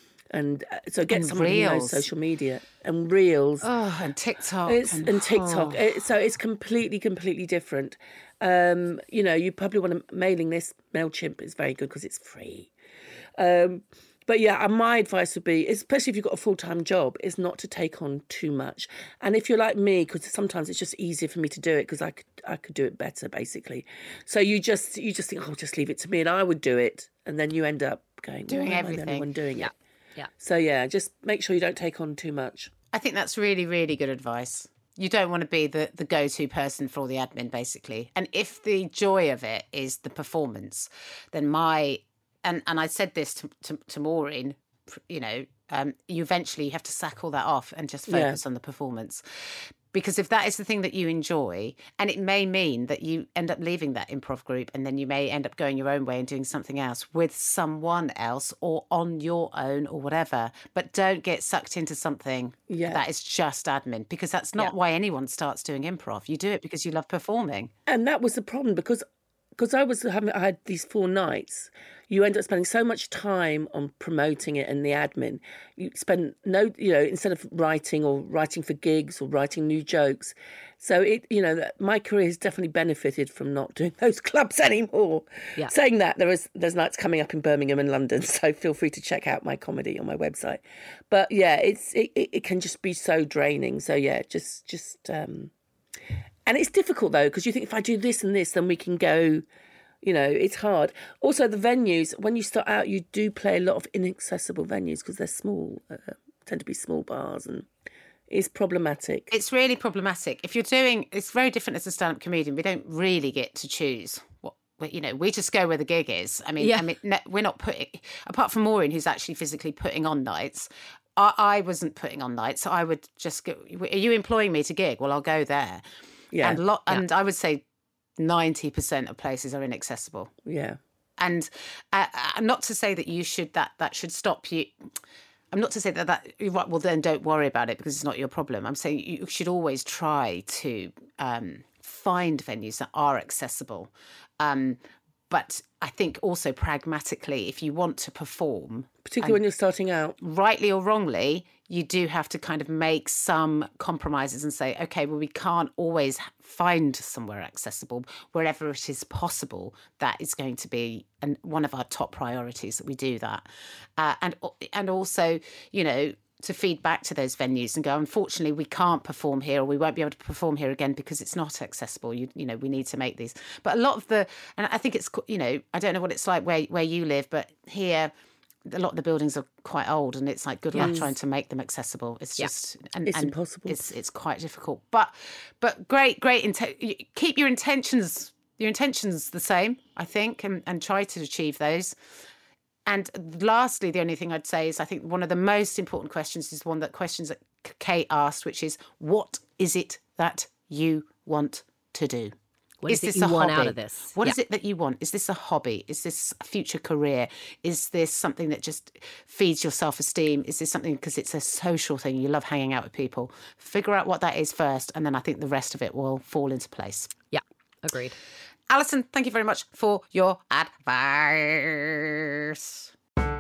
and uh, so get And someone who knows reels. social media and reels. Oh, and TikTok. It's, and, and TikTok. oh. It, so it's completely, completely different. Um, you know, you probably want a mailing list. MailChimp is very good because it's free. Um, but yeah, and my advice would be, especially if you've got a full-time job, is not to take on too much. And if you're like me, because sometimes it's just easier for me to do it because I could, I could do it better, basically. So you just, you just think, oh, just leave it to me, and I would do it, and then you end up going, Doing why am I the everything. only one doing Yeah. it? Yeah. So yeah, just make sure you don't take on too much. I think that's really, really good advice. You don't want to be the, the go-to person for all the admin, basically. And if the joy of it is the performance, then my... And, and I said this to, to, to Maureen, you know, um, you eventually have to sack all that off and just Yeah. focus on the performance. Because if that is the thing that you enjoy, and it may mean that you end up leaving that improv group and then you may end up going your own way and doing something else with someone else or on your own or whatever, but don't get sucked into something Yeah. that is just admin, because that's not Yeah. why anyone starts doing improv. You do it because you love performing. And that was the problem because because I was having I had these four nights. You end up spending so much time on promoting it and the admin. You spend no, you know, instead of writing or writing for gigs or writing new jokes. So it, you know, that my career has definitely benefited from not doing those clubs anymore. Yeah. Saying that, there is there's nights coming up in Birmingham and London, so feel free to check out my comedy on my website. But yeah, it's it, it, it can just be so draining. So yeah, just just um, and it's difficult though because you think if I do this and this, then we can go. You know, it's hard. Also, the venues, when you start out, you do play a lot of inaccessible venues because they're small, uh, tend to be small bars, and it's problematic. It's really problematic. If you're doing, it's very different as a stand-up comedian. We don't really get to choose what, you know, we just go where the gig is. I mean, Yeah. I mean, no, we're not putting, apart from Maureen, who's actually physically putting on nights, I, I wasn't putting on nights. So I would just go, are you employing me to gig? Well, I'll go there. Yeah. And, lo- and I would say ninety percent of places are inaccessible. Yeah. And uh, uh, not to say that you should, that that should stop you. I'm not to say that that, right, well, then don't worry about it because it's not your problem. I'm saying you should always try to um, find venues that are accessible. Um, but I think also pragmatically, if you want to perform, Particularly when you're starting out. rightly or wrongly, you do have to kind of make some compromises and say, okay, well, we can't always find somewhere accessible. Wherever it is possible, that is going to be an, one of our top priorities that we do that. Uh, and and also, you know, to feed back to those venues and go, unfortunately, we can't perform here or we won't be able to perform here again because it's not accessible. You you know, we need to make these. But a lot of the, and I think it's, you know, I don't know what it's like where, where you live, but here, a lot of the buildings are quite old and it's like good luck Yes. trying to make them accessible. It's Yeah. just, and, It's and impossible. It's, it's quite difficult, but, but great, great. Inte- keep your intentions, your intentions the same, I think, and, and try to achieve those. And lastly, the only thing I'd say is I think one of the most important questions is one that questions that Kate asked, which is, what is it that you want to do? What is it you want out of this? What Yeah. is it that you want? Is this a hobby? Is this a future career? Is this something that just feeds your self-esteem? Is this something because it's a social thing? You love hanging out with people. Figure out what that is first, and then I think the rest of it will fall into place. Yeah, agreed. Alison, thank you very much for your advice.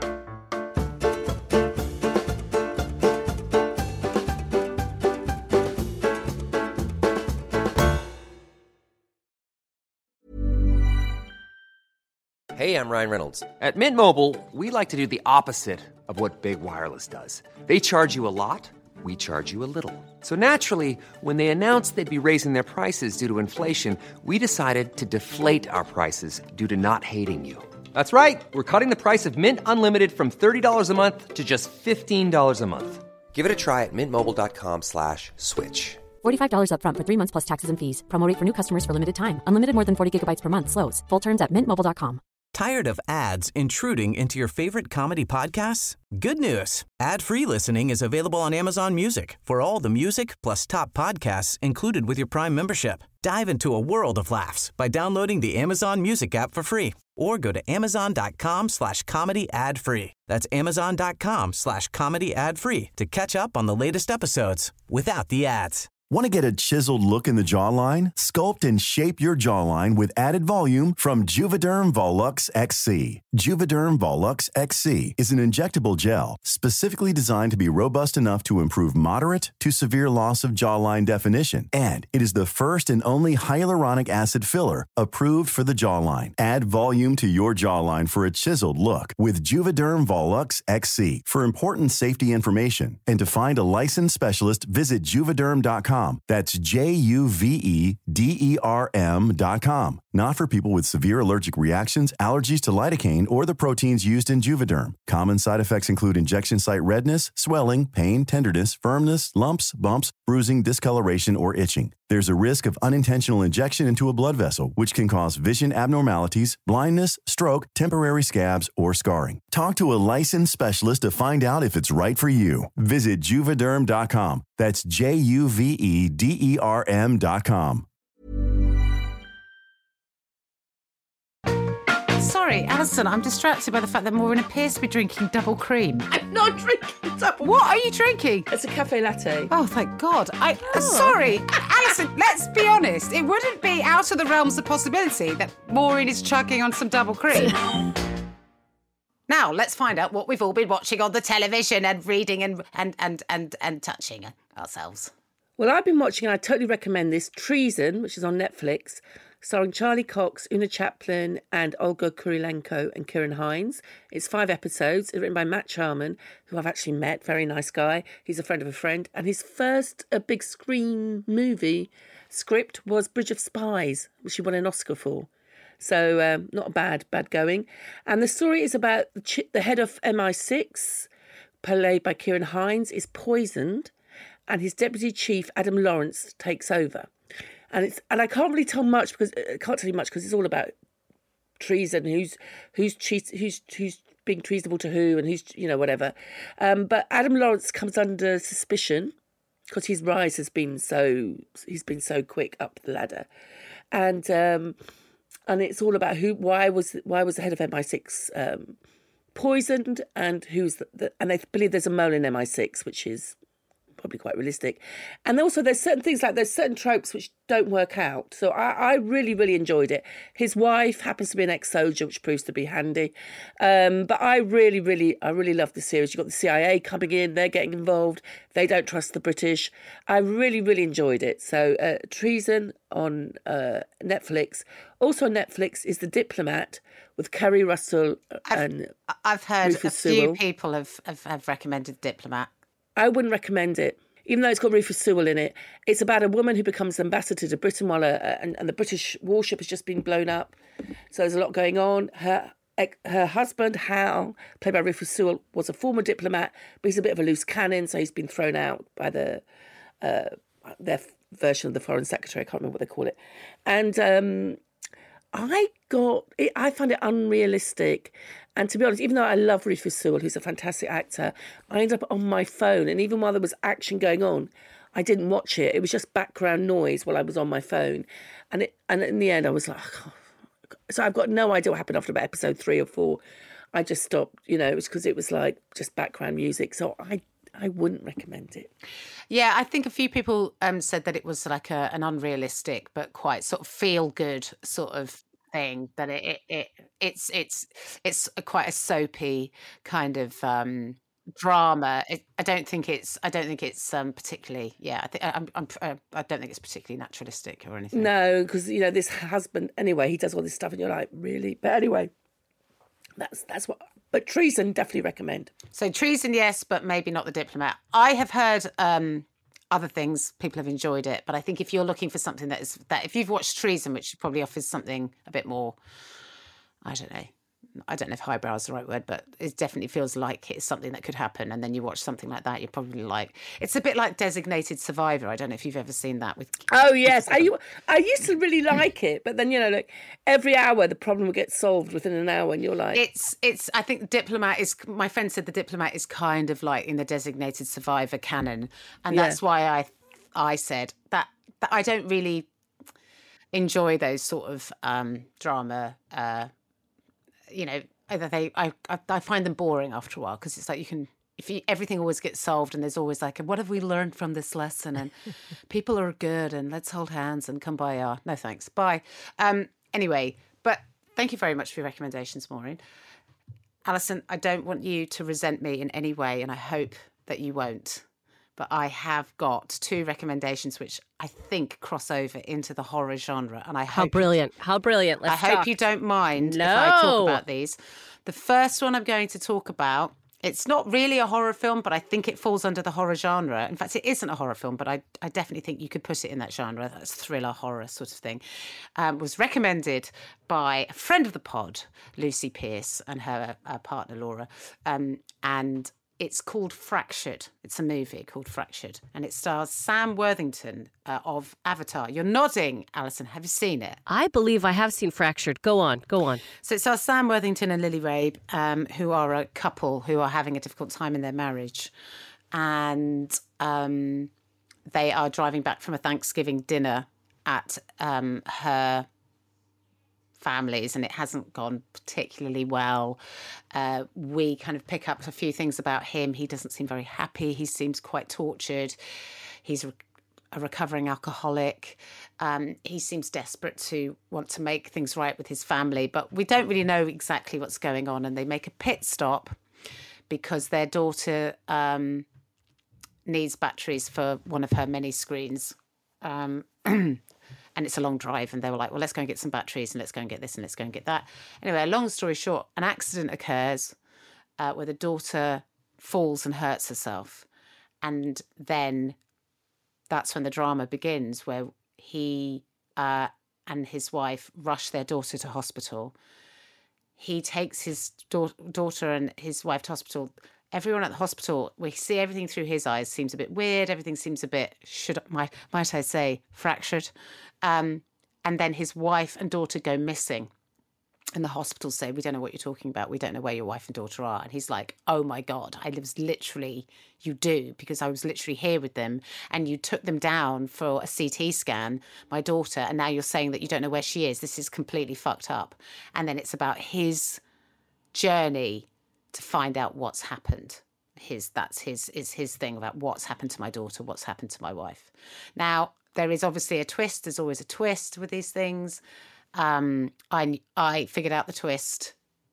Hey, I'm Ryan Reynolds. At Mint Mobile, we like to do the opposite of what Big Wireless does. They charge you a lot, we charge you a little. So naturally, when they announced they'd be raising their prices due to inflation, we decided to deflate our prices due to not hating you. That's right. We're cutting the price of Mint Unlimited from thirty dollars a month to just fifteen dollars a month. Give it a try at mintmobile.com slash switch. forty-five dollars upfront for three months plus taxes and fees. Promo rate for new customers for limited time. Unlimited more than forty gigabytes per month slows. Full terms at mint mobile dot com. Tired of ads intruding into your favorite comedy podcasts? Good news. Ad-free listening is available on Amazon Music for all the music plus top podcasts included with your Prime membership. Dive into a world of laughs by downloading the Amazon Music app for free or go to amazon.com slash comedy ad free. That's amazon.com slash comedy ad free to catch up on the latest episodes without the ads. Want to get a chiseled look in the jawline? Sculpt and shape your jawline with added volume from Juvederm Volux X C. Juvederm Volux X C is an injectable gel specifically designed to be robust enough to improve moderate to severe loss of jawline definition. And it is the first and only hyaluronic acid filler approved for the jawline. Add volume to your jawline for a chiseled look with Juvederm Volux X C. For important safety information and to find a licensed specialist, visit juvederm dot com com. That's J U V E D E R M dot com. Not for people with severe allergic reactions, allergies to lidocaine, or the proteins used in Juvederm. Common side effects include injection site redness, swelling, pain, tenderness, firmness, lumps, bumps, bruising, discoloration, or itching. There's a risk of unintentional injection into a blood vessel, which can cause vision abnormalities, blindness, stroke, temporary scabs, or scarring. Talk to a licensed specialist to find out if it's right for you. Visit Juvederm dot com. That's J U V E D E R M dot com. Sorry, Alison, I'm distracted by the fact that Maureen appears to be drinking double cream. I'm not drinking double. What are you drinking? It's a cafe latte. Oh, thank God. I oh. Sorry, Alison, let's be honest. It wouldn't be out of the realms of possibility that Maureen is chugging on some double cream. Now, let's find out what we've all been watching on the television and reading and and and and, and touching ourselves. Well, I've been watching, and I totally recommend this, Treason, which is on Netflix, starring Charlie Cox, Una Chaplin, and Olga Kurilenko and Kieran Hines. It's five episodes. It's written by Matt Charman, who I've actually met. Very nice guy. He's a friend of a friend. And his first uh, big screen movie script was Bridge of Spies, which he won an Oscar for. So um, not a bad, bad going. And the story is about the, ch- the head of M I six, played by Kieran Hines, is poisoned, and his deputy chief, Adam Lawrence, takes over. And it's and I can't really tell much because I can't tell you much because it's all about treason, who's who's cheat, who's who's being treasonable to who, and who's you know whatever. Um, but Adam Lawrence comes under suspicion because his rise has been so he's been so quick up the ladder, and um, and it's all about who why was why was the head of M I six um, poisoned, and who's the, the and they believe there's a mole in M I six, which is probably quite realistic. And also there's certain things like there's certain tropes which don't work out. So I, I really, really enjoyed it. His wife happens to be an ex-soldier, which proves to be handy. Um, but I really, really, I really love the series. You've got the C I A coming in, they're getting involved. They don't trust the British. I really, really enjoyed it. So uh, Treason on uh, Netflix. Also on Netflix is The Diplomat with Kerry Russell and I've, I've heard Rufus a few Sewell. people have, have, have recommended Diplomat. I wouldn't recommend it, even though it's got Rufus Sewell in it. It's about a woman who becomes ambassador to Britain while a, and, and the British warship has just been blown up. So there's a lot going on. Her her husband, Hal, played by Rufus Sewell, was a former diplomat, but he's a bit of a loose cannon, so he's been thrown out by the uh, their version of the Foreign Secretary. I can't remember what they call it. And um, I got it, I find it unrealistic. And to be honest, even though I love Rufus Sewell, who's a fantastic actor, I ended up on my phone. And even while there was action going on, I didn't watch it. It was just background noise while I was on my phone. And it, and in the end, I was like, oh. So I've got no idea what happened after about episode three or four. I just stopped, you know, it was because it was like just background music. So I I wouldn't recommend it. Yeah, I think a few people um, said that it was like a, an unrealistic but quite sort of feel-good sort of thing, that it, it, it it's it's it's a quite a soapy kind of um drama. It, I don't think it's I don't think it's um particularly yeah I think I'm, I'm uh, I don't think it's particularly naturalistic or anything. No, because you know this husband anyway, he does all this stuff and you're like, really? But anyway, that's that's what but Treason definitely recommend. So Treason, yes, but maybe not The Diplomat. I have heard um other things, people have enjoyed it, but I think if you're looking for something that is that if you've watched Treason, which probably offers something a bit more, I don't know, I don't know if highbrow is the right word, but it definitely feels like it's something that could happen. And then you watch something like that, you're probably like, it's a bit like Designated Survivor. I don't know if you've ever seen that with. Oh yes, I I used to really like it, but then you know, like every hour the problem will get solved within an hour, and you're like, it's it's. I think The Diplomat is. My friend said The Diplomat is kind of like in the Designated Survivor canon, and Yeah. that's why I I said that, that I don't really enjoy those sort of um, drama. Uh, you know, either they I, I I find them boring after a while because it's like you can if you, everything always gets solved and there's always like, what have we learned from this lesson? And people are good and let's hold hands and come by our no thanks bye. Um, anyway, but thank you very much for your recommendations, Maureen. Alison, I don't want you to resent me in any way, and I hope that you won't. But I have got two recommendations which I think cross over into the horror genre. And I How hope brilliant. How brilliant. Let's I hope talk. you don't mind No. if I talk about these. The first one I'm going to talk about It's not really a horror film, but I think it falls under the horror genre. In fact, it isn't a horror film, but I, I definitely think you could put it in that genre. That's thriller, horror sort of thing. Um, was recommended by a friend of the pod, Lucy Pearce, and her uh, partner, Laura. Um, and it's called Fractured. It's a movie called Fractured. And it stars Sam Worthington uh, of Avatar. You're nodding, Alison. Have you seen it? I believe I have seen Fractured. Go on, go on. So it stars Sam Worthington and Lily Rabe, um, who are a couple who are having a difficult time in their marriage. And um, they are driving back from a Thanksgiving dinner at um, her families, and it hasn't gone particularly well. Uh, we kind of pick up a few things about him. He doesn't seem very happy. He seems quite tortured. He's re- a recovering alcoholic. Um, he seems desperate to want to make things right with his family, but we don't really know exactly what's going on. And they make a pit stop because their daughter um, needs batteries for one of her many screens. Um And it's a long drive, and they were like, well, let's go and get some batteries, and let's go and get this, and let's go and get that. Anyway, long story short, an accident occurs uh, where the daughter falls and hurts herself. And then that's when the drama begins, where he uh, and his wife rush their daughter to hospital. He takes his da- daughter and his wife to hospital. Everyone at the hospital, we see everything through his eyes, seems a bit weird. Everything seems a bit, should might, might I say, fractured. Um, and then his wife and daughter go missing. And the hospitals say, we don't know what you're talking about. We don't know where your wife and daughter are. And he's like, oh, my God, I was literally, you do, because I was literally here with them. And you took them down for a C T scan, my daughter. And now you're saying that you don't know where she is. This is completely fucked up. And then it's about his journey to find out what's happened. His that's his is his thing about what's happened to my daughter, what's happened to my wife. Now, there is obviously a twist. There's always a twist with these things. Um, I I figured out the twist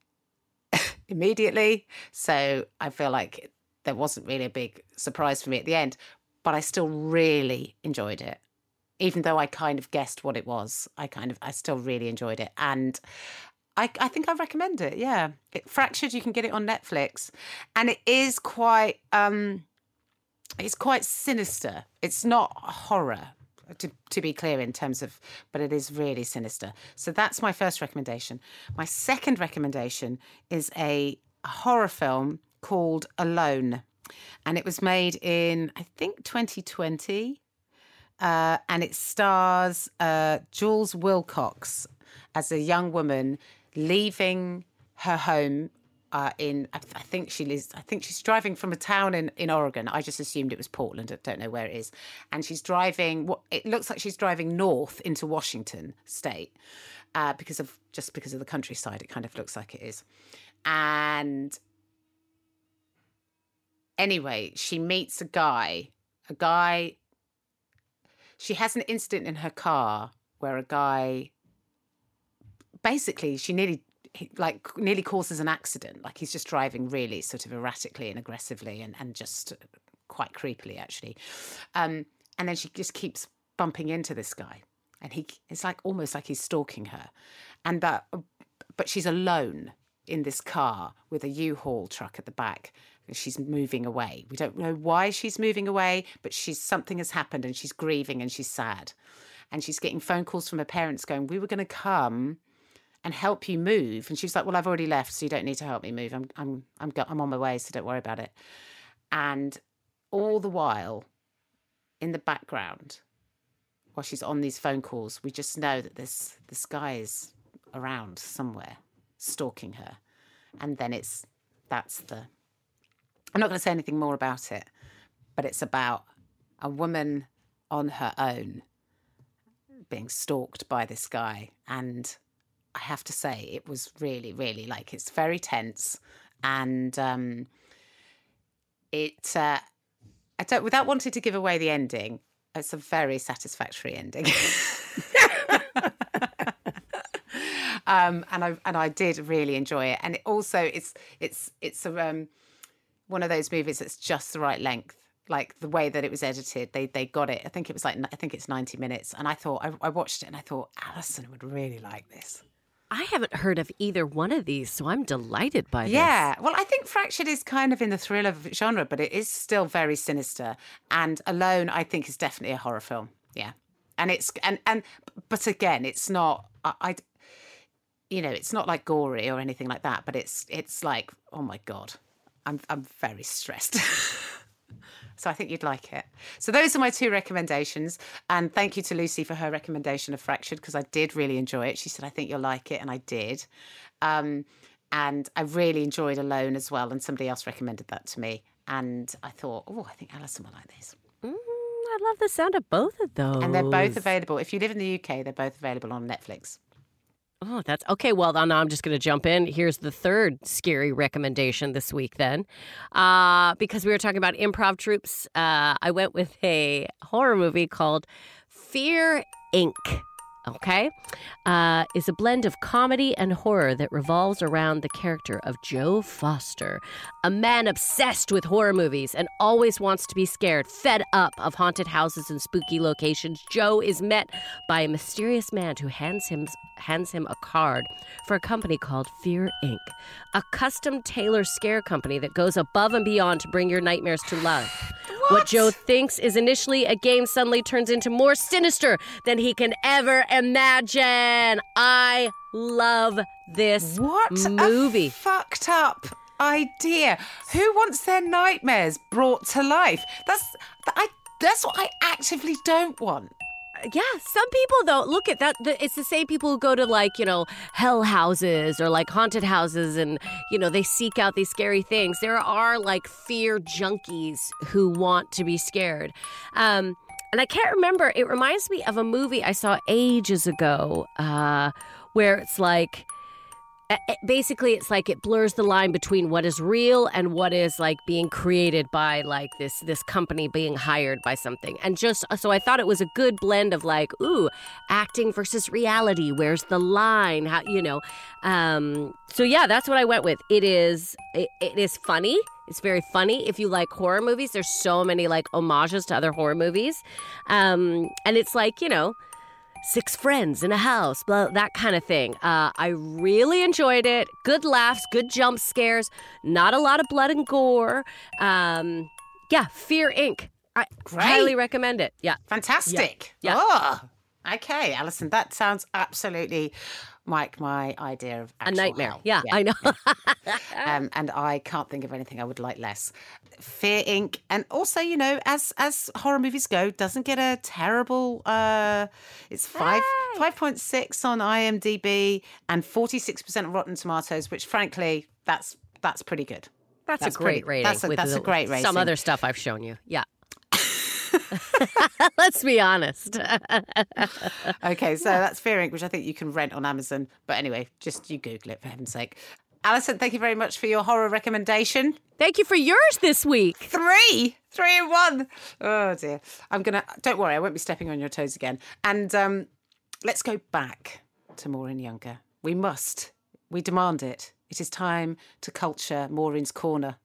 immediately, so I feel like there wasn't really a big surprise for me at the end, but I still really enjoyed it. Even though I kind of guessed what it was, I kind of I still really enjoyed it. And I, I think I recommend it, yeah. It, Fractured, you can get it on Netflix. And it is quite, um, it's quite sinister. It's not horror, to, to be clear in terms of, but it is really sinister. So that's my first recommendation. My second recommendation is a, a horror film called Alone. And it was made in, I think, twenty twenty. Uh, and it stars uh, Jules Wilcox as a young woman leaving her home uh, in, I, I think she lives, I think she's driving from a town in, in Oregon. I just assumed it was Portland. I don't know where it is. And she's driving, what it looks like she's driving north into Washington state uh, because of, just because of the countryside. It kind of looks like it is. And anyway, she meets a guy, a guy, she has an incident in her car where a guy, basically, she nearly, like, nearly causes an accident. Like, he's just driving really sort of erratically and aggressively and, and just quite creepily, actually. Um, and then she just keeps bumping into this guy. And he, it's like almost like he's stalking her. And that, but she's alone in this car with a U-Haul truck at the back. She's moving away. We don't know why she's moving away, but she's something has happened and she's grieving and she's sad. And she's getting phone calls from her parents going, we were going to come and help you move. And she's like, well, I've already left, so you don't need to help me move. I'm I'm I'm I'm on my way, so don't worry about it. And all the while, in the background, while she's on these phone calls, we just know that this this guy is around somewhere, stalking her. And then it's, that's the, I'm not going to say anything more about it, but it's about a woman on her own being stalked by this guy. And I have to say, it was really, really, like, it's very tense. And um, it, uh, I don't, without wanting to give away the ending, it's a very satisfactory ending. um, and I and I did really enjoy it. And it also, it's it's it's a, um, one of those movies that's just the right length. Like the way that it was edited, they they got it. I think it was like I think it's ninety minutes. And I thought I, I watched it and I thought Alison would really like this. I haven't heard of either one of these, so I'm delighted by this. Yeah, well, I think Fractured is kind of in the thriller genre, but it is still very sinister. And Alone, I think, is definitely a horror film. Yeah, and it's and and but again, it's not. I, I you know, it's not like gory or anything like that. But it's it's like, oh my god, I'm I'm very stressed. So I think you'd like it. So those are my two recommendations. And thank you to Lucy for her recommendation of Fractured, because I did really enjoy it. She said, I think you'll like it. And I did. Um, and I really enjoyed Alone as well. And somebody else recommended that to me. And I thought, oh, I think Alison will like this. Mm, I love the sound of both of those. And they're both available. If you live in the U K, they're both available on Netflix. Oh, that's okay. Well, then I'm just going to jump in. Here's the third scary recommendation this week, then. Uh, because we were talking about improv troupes, uh, I went with a horror movie called Fear Incorporated. Okay? Uh, is a blend of comedy and horror that revolves around the character of Joe Foster, a man obsessed with horror movies and always wants to be scared, fed up of haunted houses and spooky locations. Joe is met by a mysterious man who hands him hands him a card for a company called Fear Incorporated, a custom tailor scare company that goes above and beyond to bring your nightmares to life. What? What Joe thinks is initially a game suddenly turns into more sinister than he can ever imagine. I love this what movie. A fucked up idea. Who wants their nightmares brought to life? That's I. That's what I actively don't want. Yeah, some people, though, look at that. The, it's the same people who go to, like, you know, hell houses or, like, haunted houses and, you know, they seek out these scary things. There are, like, fear junkies who want to be scared. Um, and I can't remember. It reminds me of a movie I saw ages ago uh, where it's like... Basically, it's like it blurs the line between what is real and what is like being created by like this this company being hired by something. And just so I thought it was a good blend of like, ooh, acting versus reality. Where's the line? How, you know? Um, so yeah, that's what I went with. It is it, it is funny. It's very funny. If you like horror movies, there's so many like homages to other horror movies. Um, and it's like, you know, six friends in a house, blah, that kind of thing. Uh, I really enjoyed it. Good laughs, good jump scares, not a lot of blood and gore. Um, yeah, Fear Incorporated. I Great. highly recommend it. Yeah. Fantastic. Yeah. Yeah. Oh, okay, Alison, that sounds absolutely like my idea of a actual nightmare. hell. Yeah, I know. um, and I can't think of anything I would like less. Fear Incorporated. And also, you know, as as horror movies go, doesn't get a terrible... Uh, it's five Hey. five point six on IMDb and forty-six percent Rotten Tomatoes, which, frankly, that's that's pretty good. That's, That's a great pretty- rating. that's a- with that's the- a great rating. Some other stuff I've shown you. Yeah. Let's be honest. Okay, so that's Fear Incorporated, which I think you can rent on Amazon. But anyway, just you Google it, for heaven's sake. Alison, thank you very much for your horror recommendation. Thank you for yours this week. Three! Three in one. Oh, dear. I'm going to... Don't worry, I won't be stepping on your toes again. And um, let's go back to Maureen Younger. We must. We demand it. It is time to culture Maureen's Corner.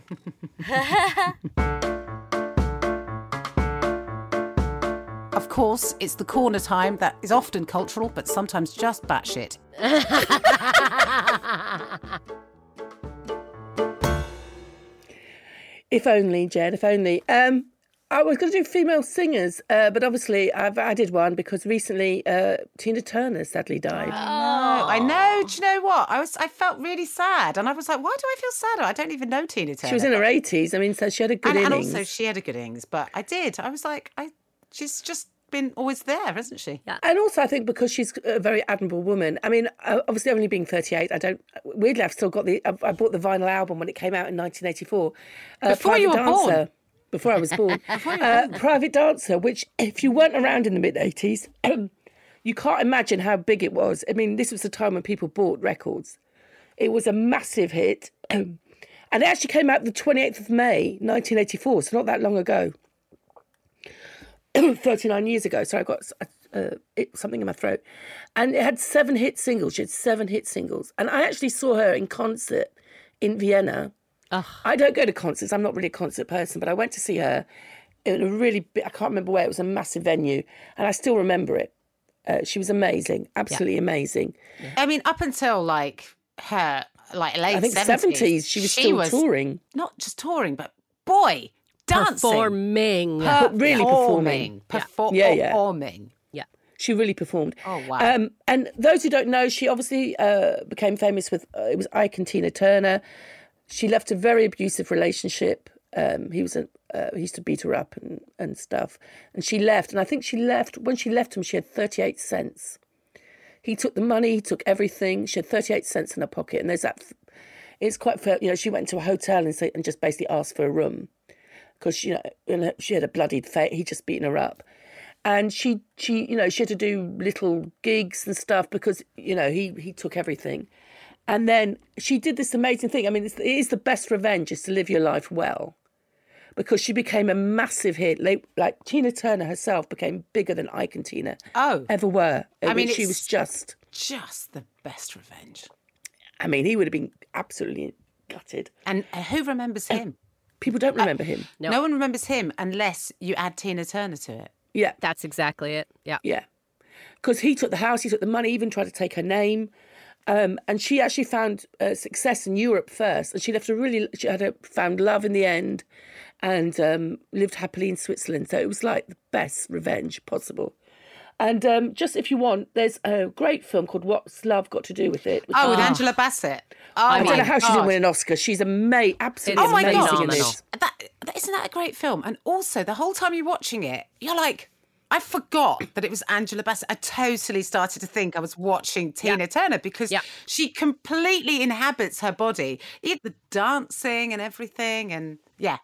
Of course, it's the corner time that is often cultural, but sometimes just batshit. If only, Jen, if only. Um, I was going to do female singers, uh, but obviously I've added one because recently uh, Tina Turner sadly died. Oh, I know. Do you know what? I was. I felt really sad, and I was like, "Why do I feel sad? I don't even know Tina Turner." She was in her eighties. I mean, so she had a good and, and innings. also she had a good innings. But I did. I was like, I. She's just been always there, hasn't she? Yeah. And also, I think because she's a very admirable woman. I mean, obviously, only being thirty-eight, I don't. Weirdly, I've still got the. I bought the vinyl album when it came out in nineteen eighty-four. Uh, Before Private you were Dancer, born. Before I was born. uh, Private Dancer, which if you weren't around in the mid eighties, you can't imagine how big it was. I mean, this was the time when people bought records. It was a massive hit, and it actually came out the twenty-eighth of May, nineteen eighty-four. So not that long ago. thirty-nine years ago. So I got uh, it, something in my throat. And it had seven hit singles. She had seven hit singles. And I actually saw her in concert in Vienna. Ugh. I don't go to concerts. I'm not really a concert person, but I went to see her in a really big, I can't remember where. It was a massive venue. And I still remember it. Uh, she was amazing, absolutely yeah. amazing. Yeah. I mean, up until like her like late I think seventies, seventies, she was she still was touring. Not just touring, but boy, dancing. Performing. Per- really performing. Performing. Yeah, yeah. Performing. Yeah. She really performed. Oh, wow. Um, and those who don't know, she obviously uh, became famous with, uh, it was Ike and Tina Turner. She left a very abusive relationship. Um, he was a, uh, he used to beat her up and, and stuff. And she left. And I think she left, when she left him, she had thirty-eight cents. He took the money, he took everything. She had thirty-eight cents in her pocket. And there's that, it's quite fair. You know, she went to a hotel and, say, and just basically asked for a room because, you know, she had a bloodied face. He'd just beaten her up. And she, she, you know, she had to do little gigs and stuff because, you know, he, he took everything. And then she did this amazing thing. I mean, it's, it is the best revenge is to live your life well. Because she became a massive hit. Like, like Tina Turner herself became bigger than Ike and Tina oh. ever were. I, I mean, she was just... Just the best revenge. I mean, he would have been absolutely gutted. And uh, who remembers him? And people don't remember uh, him. No. no one remembers him unless you add Tina Turner to it. Yeah. That's exactly it. Yeah. Yeah. Because he took the house, he took the money, even tried to take her name. Um, and she actually found uh, success in Europe first. And she left a really, she had a, found love in the end and um, lived happily in Switzerland. So it was like the best revenge possible. And um, just if you want, there's a great film called What's Love Got to Do with It? Oh, with Angela Bassett. Oh, I don't know how God. she didn't win an Oscar. She's ama- absolutely oh my amazing God. in this. That, that, isn't that a great film? And also, the whole time you're watching it, you're like, I forgot that it was Angela Bassett. I totally started to think I was watching Tina yeah. Turner because yeah. she completely inhabits her body. Even the dancing and everything. And yeah.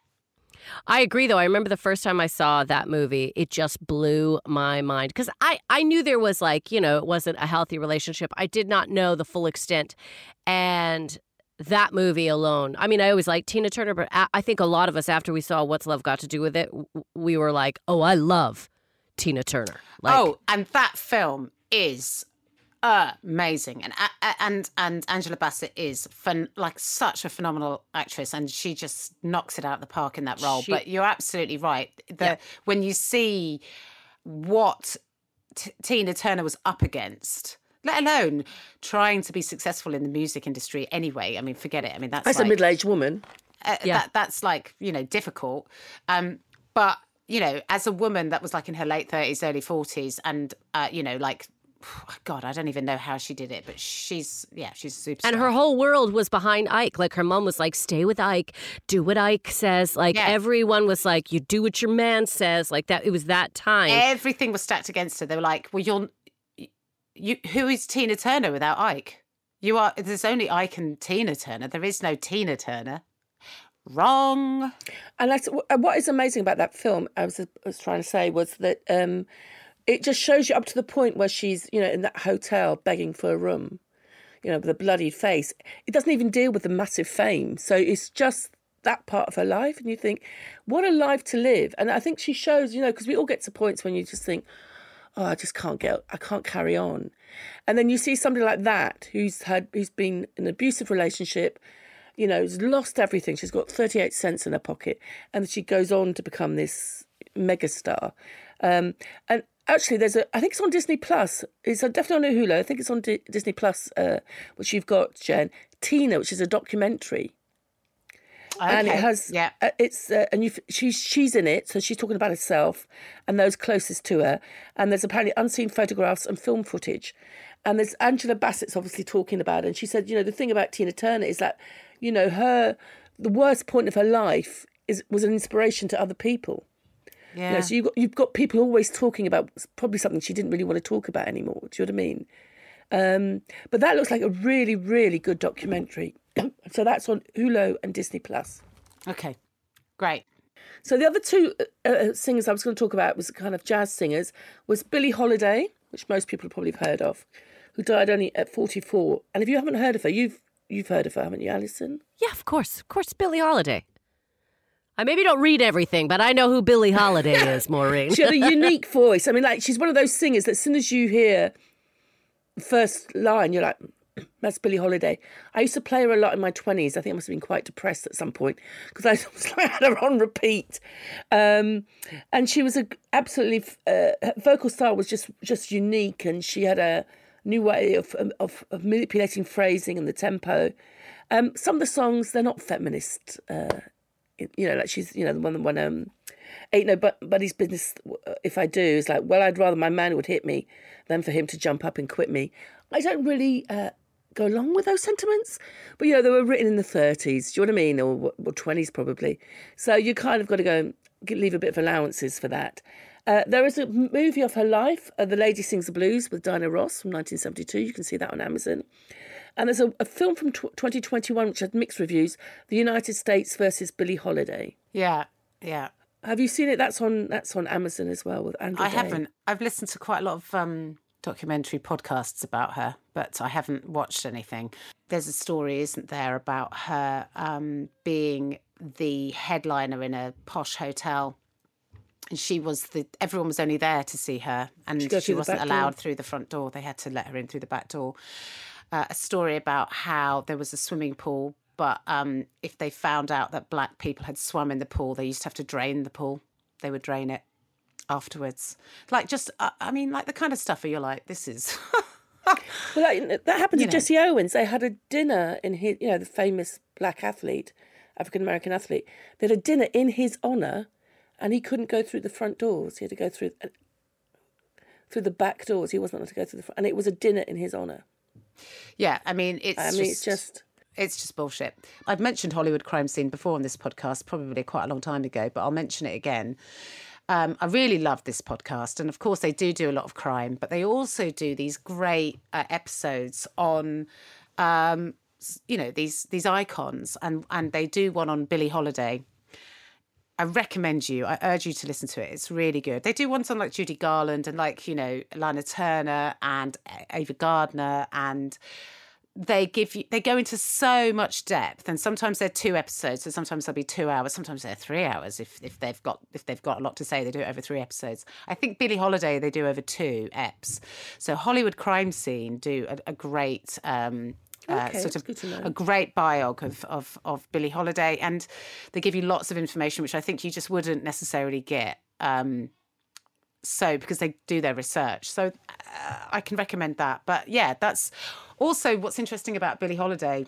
I agree, though. I remember the first time I saw that movie, it just blew my mind. Because I, I knew there was like, you know, it wasn't a healthy relationship. I did not know the full extent. And that movie alone, I mean, I always liked Tina Turner, but I think a lot of us, after we saw What's Love Got to Do with It, we were like, oh, I love Tina Turner. Like, oh, and that film is amazing, and and and Angela Bassett is fun, like such a phenomenal actress, and she just knocks it out of the park in that role. She, but you're absolutely right. The, yeah. When you see what T- Tina Turner was up against, let alone trying to be successful in the music industry anyway. I mean, forget it. I mean, that's as like, a middle-aged woman. Uh, yeah, that, that's like you know difficult, um, but. You know, as a woman that was like in her late thirties, early forties, and, uh, you know, like, God, I don't even know how she did it, but she's, yeah, she's a superstar. And her whole world was behind Ike. Like, her mom was like, stay with Ike, do what Ike says. Like, yeah. everyone was like, you do what your man says. Like, that, it was that time. Everything was stacked against her. They were like, well, you're, you, who is Tina Turner without Ike? You are, there's only Ike and Tina Turner. There is no Tina Turner. Wrong. And that's what is amazing about that film, I was, I was trying to say, was that um, it just shows you up to the point where she's, you know, in that hotel begging for a room, you know, with a bloodied face. It doesn't even deal with the massive fame. So it's just that part of her life. And you think, what a life to live. And I think she shows, you know, because we all get to points when you just think, oh, I just can't get, I can't carry on. And then you see somebody like that who's had, who's been in an abusive relationship, you know, has lost everything. She's got thirty-eight cents in her pocket. And she goes on to become this megastar. Um, and actually, there's a, I think it's on Disney Plus. It's definitely on Hulu. I think it's on D- Disney Plus, uh, which you've got, Jen. Tina, which is a documentary. Okay. And it has, yeah. Uh, it's, uh, and you, she's, she's in it. So she's talking about herself and those closest to her. And there's apparently unseen photographs and film footage. And there's Angela Bassett's obviously talking about it. And she said, you know, the thing about Tina Turner is that, you know, her, the worst point of her life is was an inspiration to other people. Yeah. You know, so you've got, you've got people always talking about probably something she didn't really want to talk about anymore. Do you know what I mean? Um, but that looks like a really, really good documentary. So that's on Hulu and Disney Plus. Okay, great. So the other two uh, singers I was going to talk about was kind of jazz singers, was Billie Holiday, which most people probably have heard of, who died only at forty-four. And if you haven't heard of her, you've you've heard of her, haven't you, Alison? Yeah, of course. Of course, Billie Holiday. I maybe don't read everything, but I know who Billie Holiday is, Maureen. She had a unique voice. I mean, like, she's one of those singers that as soon as you hear the first line, you're like, That's Billie Holiday. I used to play her a lot in my twenties. I think I must have been quite depressed at some point because I was like, had her on repeat. Um, and she was a absolutely uh, her vocal style was just just unique, and she had a new way of of, of manipulating phrasing and the tempo. Um, some of the songs, they're not feminist. Uh, you know, like she's you know the one the one um, Ain't No Buddy's Business If I Do is like, well, I'd rather my man would hit me than for him to jump up and quit me. I don't really. Uh, go along with those sentiments, but you know they were written in the thirties, do you know what I mean, or, or twenties probably, so you kind of got to go and leave a bit of allowances for that. Uh, there is a movie of her life, uh, The Lady Sings the Blues with Diana Ross from nineteen seventy-two. You can see that on Amazon. And there's a, a film from tw- twenty twenty-one which had mixed reviews, The United States versus Billie Holiday. Yeah, yeah. Have you seen it? That's on that's on Amazon as well with Andrew I Day. haven't. I've listened to quite a lot of um documentary podcasts about her, but I haven't watched anything. There's a story, isn't there, about her um, being the headliner in a posh hotel, and she was the everyone was only there to see her, and she, she wasn't allowed through the front door. They had to let her in through the back door. Uh, a story about how there was a swimming pool, but um, if they found out that black people had swum in the pool, they used to have to drain the pool. They would drain it afterwards. Like just, uh, I mean, like the kind of stuff where you're like, this is... Well, like, that happened You to know. Jesse Owens. They had a dinner in his, you know, the famous black athlete, African-American athlete. They had a dinner in his honour, and he couldn't go through the front doors. He had to go through through the back doors. He wasn't allowed to go through the front. And it was a dinner in his honour. Yeah, I mean, it's I just... mean, it's just... It's just bullshit. I've mentioned Hollywood Crime Scene before on this podcast, probably quite a long time ago, but I'll mention it again. Um, I really love this podcast. And of course, they do do a lot of crime, but they also do these great uh, episodes on, um, you know, these these icons. And, and they do one on Billie Holiday. I recommend you, I urge you to listen to it. It's really good. They do ones on like Judy Garland and like, you know, Lana Turner and Ava Gardner, and they give you, they go into so much depth, and sometimes they're two episodes, so sometimes they'll be two hours, sometimes they're three hours. If if they've got if they've got a lot to say, they do it over three episodes. I think Billie Holiday they do over two eps. So Hollywood Crime Scene do a, a great um, Okay, uh, sort that's of good to know. a great biog of, of of Billie Holiday, and they give you lots of information which I think you just wouldn't necessarily get. Um, So, because they do their research. So uh, I can recommend that. But yeah, that's also what's interesting about Billie Holiday.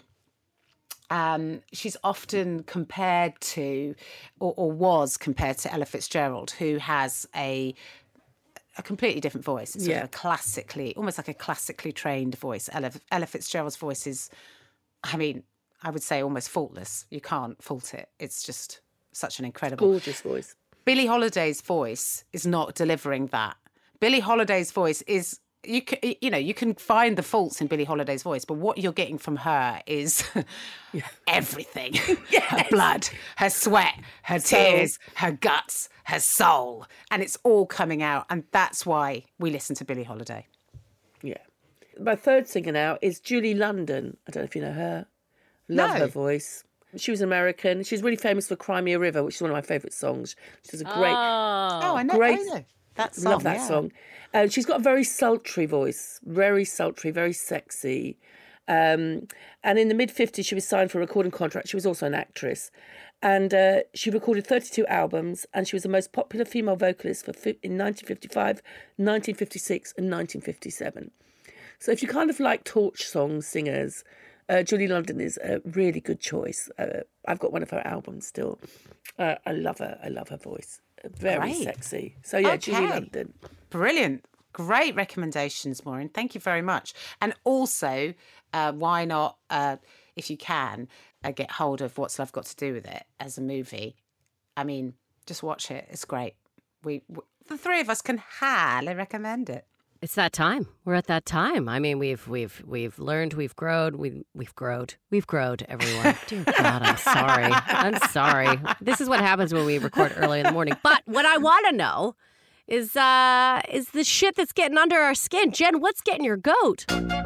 Um, she's often compared to, or, or was compared to Ella Fitzgerald, who has a a completely different voice. It's sort Yeah. of a classically, almost like a classically trained voice. Ella, Ella Fitzgerald's voice is, I mean, I would say almost faultless. You can't fault it. It's just such an incredible... Gorgeous voice. Billie Holiday's voice is not delivering that. Billie Holiday's voice is, you can, you know, you can find the faults in Billie Holiday's voice, but what you're getting from her is everything. Yes. Her blood, her sweat, her Soul. tears, her guts, her soul. And it's all coming out. And that's why we listen to Billie Holiday. Yeah. My third singer now is Julie London. I don't know if you know her. Love No. her voice. She was American. She's really famous for Crimea River, which is one of my favourite songs. She does a great, Oh, I know, great, I know. That song, love that yeah. song. And she's got a very sultry voice, very sultry, very sexy. Um, and in the mid fifties, she was signed for a recording contract. She was also an actress. And uh, she recorded thirty-two albums, and she was the most popular female vocalist for fi- in nineteen fifty-five, nineteen fifty-six, and nineteen fifty-seven. So if you kind of like torch song singers, uh, Julie London is a really good choice. Uh, I've got one of her albums still. Uh, I love her. I love her voice. Very Great. sexy. So yeah, Julie Okay. London. Brilliant. Great recommendations, Maureen. Thank you very much. And also, uh, why not, uh, if you can, uh, get hold of What's Love Got to Do with It as a movie? I mean, just watch it. It's great. We, we the three of us can highly recommend it. It's that time. We're at that time. I mean, we've we've we've learned, we've growed, we we've growed, we've growed. Everyone, dear God, I'm sorry. I'm sorry. This is what happens when we record early in the morning. But what I want to know is uh is the shit that's getting under our skin. Jen, what's getting your goat?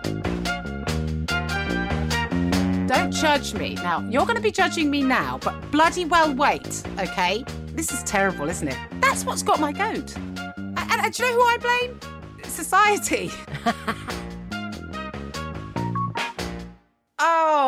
Don't judge me. Now, you're going to be judging me now, but bloody well wait, okay? This is terrible, isn't it? That's what's got my goat. And, and do you know who I blame? Society.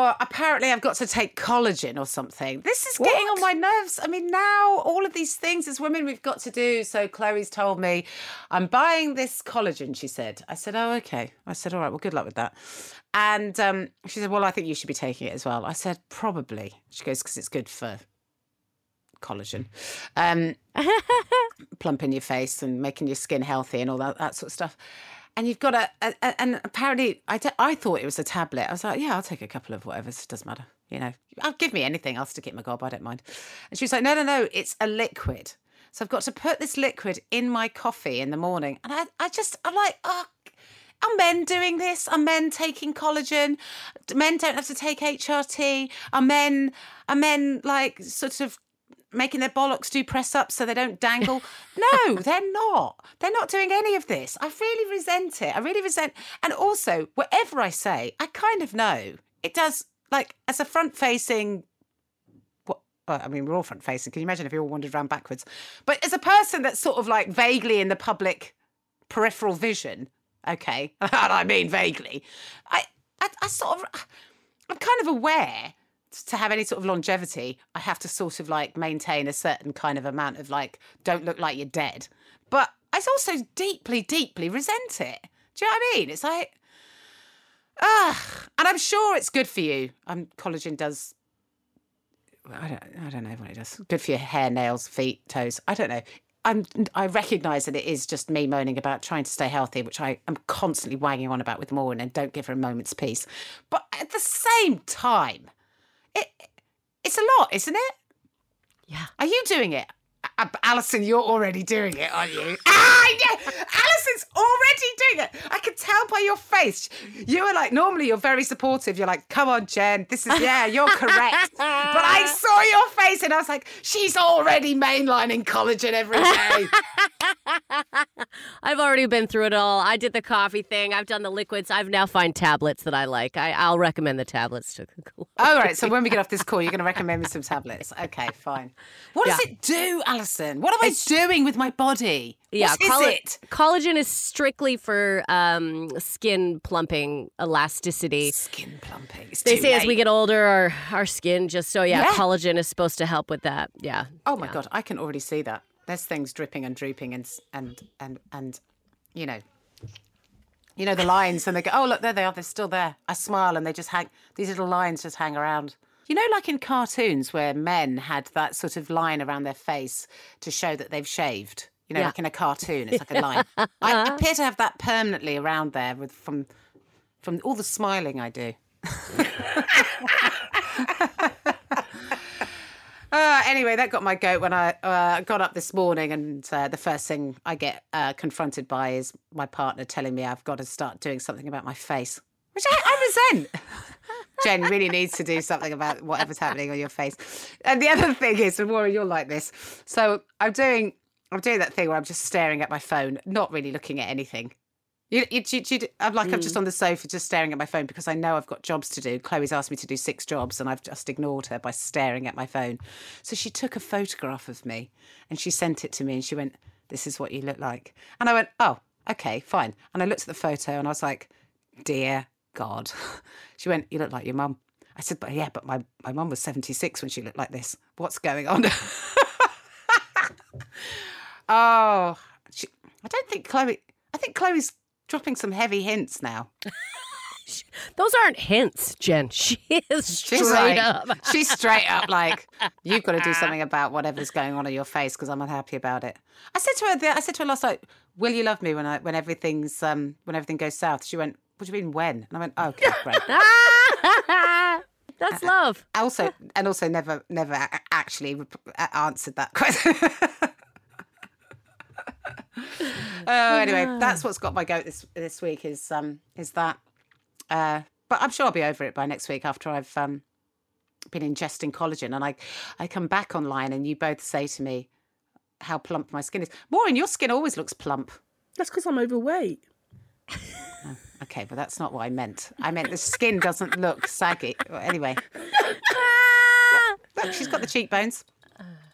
oh, apparently I've got to take collagen or something. This is getting on my nerves. I mean, now all of these things as women we've got to do. So Chloe's told me, I'm buying this collagen, she said. I said, oh, okay. I said, all right, well, good luck with that. And um, she said, well, I think you should be taking it as well. I said, probably. She goes, because it's good for collagen. Um, plumping your face and making your skin healthy and all that, that sort of stuff. And you've got a, a, a and apparently I, t- I thought it was a tablet. I was like, yeah, I'll take a couple of whatever. It doesn't matter. You know, I'll give me anything. I'll stick it in my gob. I don't mind. And she was like, no, no, no, it's a liquid. So I've got to put this liquid in my coffee in the morning. And I, I just, I'm like, oh, are men doing this? Are men taking collagen? Men don't have to take H R T. Are men, are men like sort of making their bollocks do press ups so they don't dangle? No, they're not. They're not doing any of this. I really resent it. I really resent. And also, whatever I say, I kind of know it does. Like as a front facing, what? Well, I mean, we're all front facing. Can you imagine if you all wandered around backwards? But as a person that's sort of like vaguely in the public peripheral vision, okay, and I mean vaguely, I, I, I sort of, I'm kind of aware. To have any sort of longevity, I have to sort of like maintain a certain kind of amount of like, don't look like you're dead. But I also deeply, deeply resent it. Do you know what I mean? It's like, ugh. And I'm sure it's good for you. Um, collagen does, I don't, I don't know what it does. Good for your hair, nails, feet, toes. I don't know. I'm, I recognise that it is just me moaning about trying to stay healthy, which I am constantly wagging on about with Maureen and don't give her a moment's peace. But at the same time, It, it's a lot, isn't it? Yeah. Are you doing it? Uh, Alison, you're already doing it, aren't you? Ah, yeah. Alison's already doing it. I can tell by your face. You were like, normally you're very supportive. You're like, come on, Jen. This is, yeah, you're correct. But I saw your face and I was like, she's already mainlining collagen every day. I've already been through it all. I did the coffee thing. I've done the liquids. I've now find tablets that I like. I, I'll recommend the tablets to Chloe. All right. So when we get off this call, you're going to recommend me some tablets. Okay, fine. What does Yeah. it do, Alison? What am I doing with my body? Yeah, what is colla- it? Collagen is strictly for um, skin plumping, elasticity. Skin plumping. It's They too say late. as we get older, our our skin just so yeah, Yeah. collagen is supposed to help with that. Yeah. Oh my yeah. God, I can already see that. There's things dripping and drooping and and and and you know, you know the lines, and they go, oh look, there they are, they're still there. I smile and they just hang. These little lines just hang around. You know, like in cartoons where men had that sort of line around their face to show that they've shaved. You know, Yeah. like in a cartoon, it's like a line. I appear to have that permanently around there with from from all the smiling I do. Uh, anyway, that got my goat when I uh, got up this morning, and uh, the first thing I get uh, confronted by is my partner telling me I've got to start doing something about my face, which I, I resent. Jen really needs to do something about whatever's happening on your face. And the other thing is, and Maureen, you're like this. So I'm doing, I'm doing that thing where I'm just staring at my phone, not really looking at anything. You, you, you, you, I'm like, mm. I'm just on the sofa, just staring at my phone because I know I've got jobs to do. Chloe's asked me to do six jobs and I've just ignored her by staring at my phone. So she took a photograph of me and she sent it to me and she went, this is what you look like. And I went, oh, okay, fine. And I looked at the photo and I was like, dear God. She went, you look like your mum. I said, but yeah, but my, my mum was seventy-six when she looked like this. What's going on? oh, she, I don't think Chloe, I think Chloe's dropping some heavy hints now. Those aren't hints, Jen. She is straight She's like, up. She's straight up like, you've got to do something about whatever's going on in your face because I'm unhappy about it. I said to her, the, I said to her last night, will you love me when I when everything's um when everything goes south? She went, what do you mean when? And I went, oh, okay, great. That's love. Also, and also never never a- actually re- answered that question. Oh, anyway, that's what's got my goat this this week is um is that. Uh, but I'm sure I'll be over it by next week after I've um been ingesting collagen and I I come back online and you both say to me how plump my skin is. Maureen, your skin always looks plump. That's because I'm overweight. Oh, okay, but that's not what I meant. I meant the skin doesn't look saggy. Well, anyway, look, she's got the cheekbones.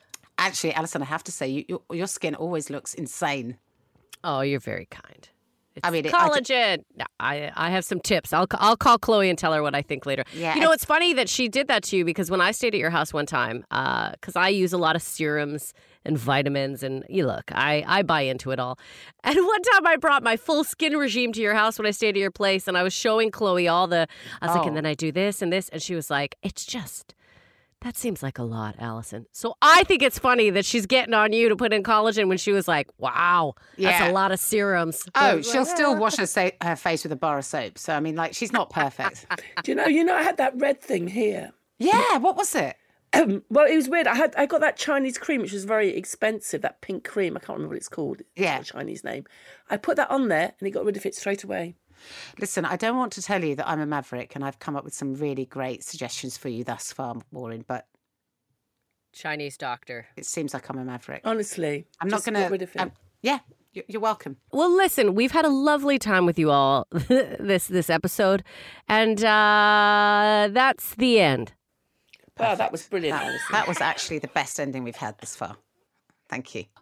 Actually, Alison, I have to say, you, your, your skin always looks insane. Oh, you're very kind. It's I mean, it, I d- collagen. I, I have some tips. I'll I'll call Chloe and tell her what I think later. Yeah, you know, I- it's funny that she did that to you because when I stayed at your house one time, because I use a lot of serums and vitamins, and you look, I, I buy into it all. And one time I brought my full skin regime to your house when I stayed at your place, and I was showing Chloe all the, I was Oh. like, and then I do this and this, and she was like, it's just, that seems like a lot, Allison. So I think it's funny that she's getting on you to put in collagen when she was like, wow, that's Yeah. a lot of serums. Oh, she'll still wash her, sa- her face with a bar of soap. So, I mean, like, she's not perfect. Do you know, you know, I had that red thing here. Yeah, what was it? Um, well, it was weird. I had I got that Chinese cream, which was very expensive, that pink cream. I can't remember what it's called. It's Yeah. got a Chinese name. I put that on there and it got rid of it straight away. Listen, I don't want to tell you that I'm a maverick and I've come up with some really great suggestions for you thus far, Maureen, but Chinese doctor. it seems like I'm a maverick. Honestly, I'm just not got going rid of it. to. Yeah, you- you're welcome. Well, listen, we've had a lovely time with you all this this episode, and uh, that's the end. Wow, that was brilliant, That, Alison. that was actually the best ending we've had this far. Thank you.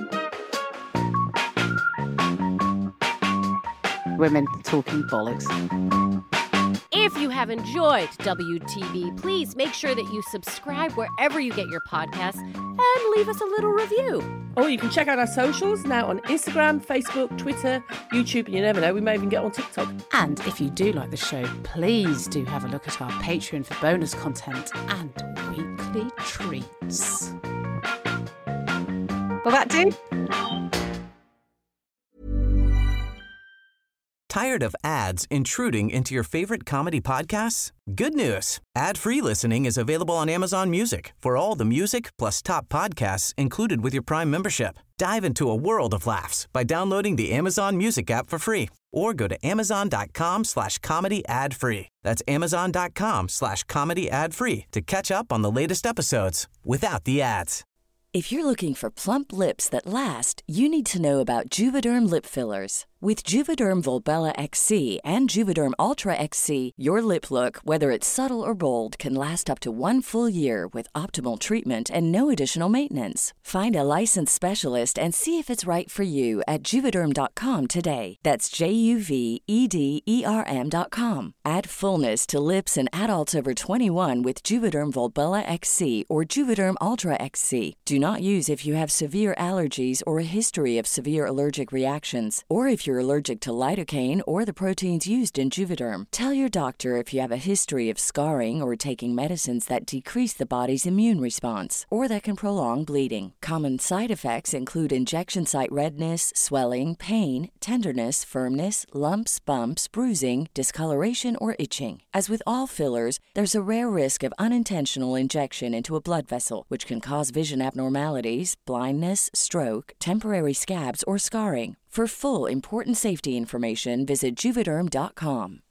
Women talking bollocks. If you have enjoyed W T B, please make sure that you subscribe wherever you get your podcasts and leave us a little review. Oh, you can check out our socials now on Instagram, Facebook, Twitter, YouTube, and you never know, we may even get on TikTok. And if you do like the show, please do have a look at our Patreon for bonus content and weekly treats. Will that do? Tired of ads intruding into your favorite comedy podcasts? Good news. Ad-free listening is available on Amazon Music for all the music plus top podcasts included with your Prime membership. Dive into a world of laughs by downloading the Amazon Music app for free or go to amazon.com slash comedy ad free. That's amazon.com slash comedy ad free to catch up on the latest episodes without the ads. If you're looking for plump lips that last, you need to know about Juvederm lip fillers. With Juvederm Volbella X C and Juvederm Ultra X C, your lip look, whether it's subtle or bold, can last up to one full year with optimal treatment and no additional maintenance. Find a licensed specialist and see if it's right for you at Juvederm dot com today. That's J U V E D E R M dot com. Add fullness to lips in adults over twenty-one with Juvederm Volbella X C or Juvederm Ultra X C. Do not use if you have severe allergies or a history of severe allergic reactions, or if you're allergic to lidocaine or the proteins used in Juvederm. Tell your doctor if you have a history of scarring or taking medicines that decrease the body's immune response or that can prolong bleeding. Common side effects include injection site redness, swelling, pain, tenderness, firmness, lumps, bumps, bruising, discoloration, or itching. As with all fillers, there's a rare risk of unintentional injection into a blood vessel, which can cause vision abnormalities, blindness, stroke, temporary scabs, or scarring. For full, important safety information, visit Juvederm dot com.